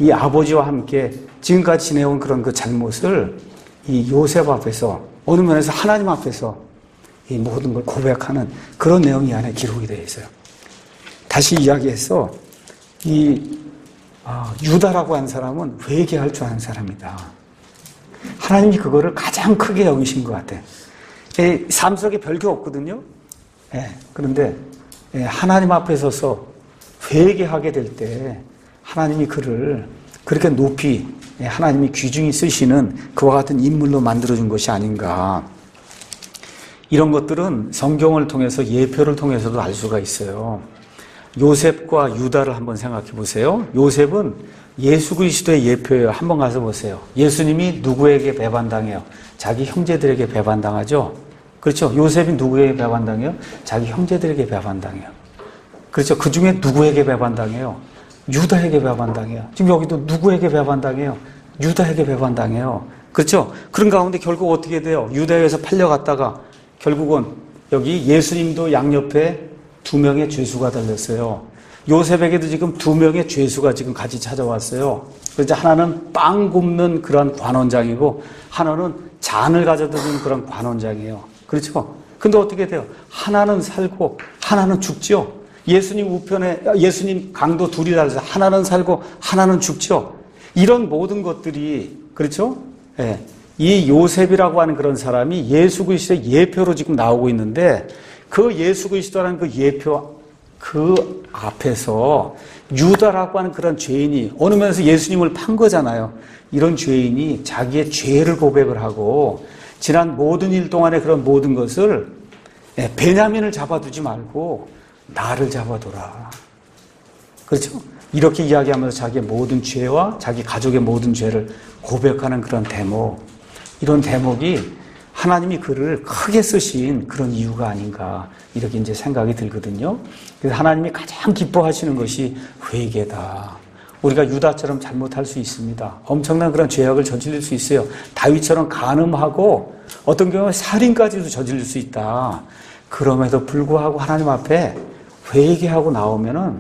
이 아버지와 함께 지금까지 지내온 그런 그 잘못을 이 요셉 앞에서 어느 면에서 하나님 앞에서 이 모든 걸 고백하는 그런 내용이 이 안에 기록이 되어 있어요. 다시 이야기해서 이 유다라고 하는 사람은 회개할 줄 아는 사람이다. 하나님이 그거를 가장 크게 여기신 것 같아요. 삶 속에 별게 없거든요. 그런데 하나님 앞에 서서 회개하게 될 때 하나님이 그를 그렇게 높이 하나님이 귀중히 쓰시는 그와 같은 인물로 만들어준 것이 아닌가. 이런 것들은 성경을 통해서 예표를 통해서도 알 수가 있어요. 요셉과 유다를 한번 생각해 보세요. 요셉은 예수 그리스도의 예표예요. 한번 가서 보세요. 예수님이 누구에게 배반당해요? 자기 형제들에게 배반당하죠. 그렇죠. 요셉이 누구에게 배반당해요? 자기 형제들에게 배반당해요. 그렇죠. 그 중에 누구에게 배반당해요? 유다에게 배반당해요. 지금 여기도 누구에게 배반당해요? 유다에게 배반당해요. 그렇죠. 그런 가운데 결국 어떻게 돼요? 유다에서 팔려갔다가 결국은 여기 예수님도 양옆에 2명의 죄수가 달렸어요. 요셉에게도 지금 2명의 죄수가 지금 같이 찾아왔어요. 그래서 하나는 빵 굽는 그런 관원장이고 하나는 잔을 가져다 주는 그런 관원장이에요. 그렇죠? 근데 어떻게 돼요? 하나는 살고 하나는 죽죠. 예수님 우편에 예수님 강도 둘이 달려서 하나는 살고 하나는 죽죠. 이런 모든 것들이 그렇죠? 이 요셉이라고 하는 그런 사람이 예수 그리스도의 예표로 지금 나오고 있는데 그 예수 그리스도라는 그 예표 그 앞에서 유다라고 하는 그런 죄인이 어느 면에서 예수님을 판 거잖아요. 이런 죄인이 자기의 죄를 고백을 하고 지난 모든 일 동안의 그런 모든 것을 베냐민을 잡아두지 말고 나를 잡아둬라. 그렇죠? 이렇게 이야기하면서 자기의 모든 죄와 자기 가족의 모든 죄를 고백하는 그런 대목. 이런 대목이 하나님이 그를 크게 쓰신 그런 이유가 아닌가 이렇게 이제 생각이 들거든요. 그래서 하나님이 가장 기뻐하시는 것이 회개다. 우리가 유다처럼 잘못할 수 있습니다. 엄청난 그런 죄악을 저지를 수 있어요. 다윗처럼 간음하고 어떤 경우에 살인까지도 저지를 수 있다. 그럼에도 불구하고 하나님 앞에 회개하고 나오면은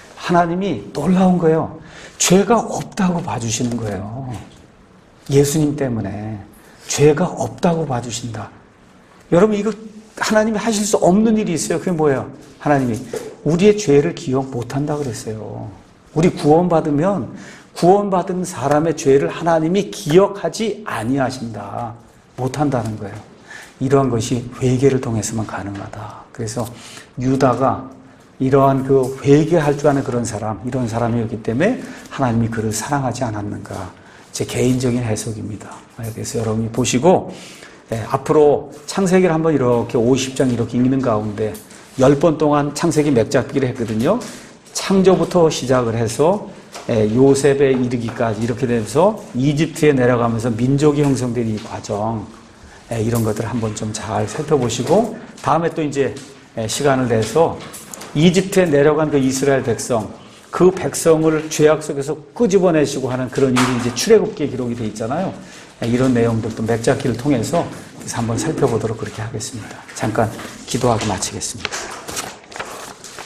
하나님이 놀라운 거예요. 죄가 없다고 봐주시는 거예요. 예수님 때문에 죄가 없다고 봐주신다. 여러분 이거 하나님이 하실 수 없는 일이 있어요. 그게 뭐예요? 하나님이 우리의 죄를 기억 못한다 그랬어요. 우리 구원받으면 구원받은 사람의 죄를 하나님이 기억하지 아니하신다. 못한다는 거예요. 이러한 것이 회개를 통해서만 가능하다. 그래서 유다가 이러한 그 회개할 줄 아는 그런 사람, 이런 사람이었기 때문에 하나님이 그를 사랑하지 않았는가. 제 개인적인 해석입니다. 그래서 여러분이 보시고 앞으로 창세기를 한번 이렇게 50장 이렇게 읽는 가운데 10번 동안 창세기 맥잡기를 했거든요. 창조부터 시작을 해서 요셉에 이르기까지 이렇게 되면서 이집트에 내려가면서 민족이 형성된 이 과정 이런 것들을 한번 좀 잘 살펴보시고 다음에 또 이제 시간을 내서 이집트에 내려간 그 이스라엘 백성 그 백성을 죄악 속에서 끄집어내시고 하는 그런 일이 이제 출애굽기에 기록이 되어 있잖아요. 이런 내용들도 맥잡기를 통해서 한번 살펴보도록 그렇게 하겠습니다. 잠깐 기도하고 마치겠습니다.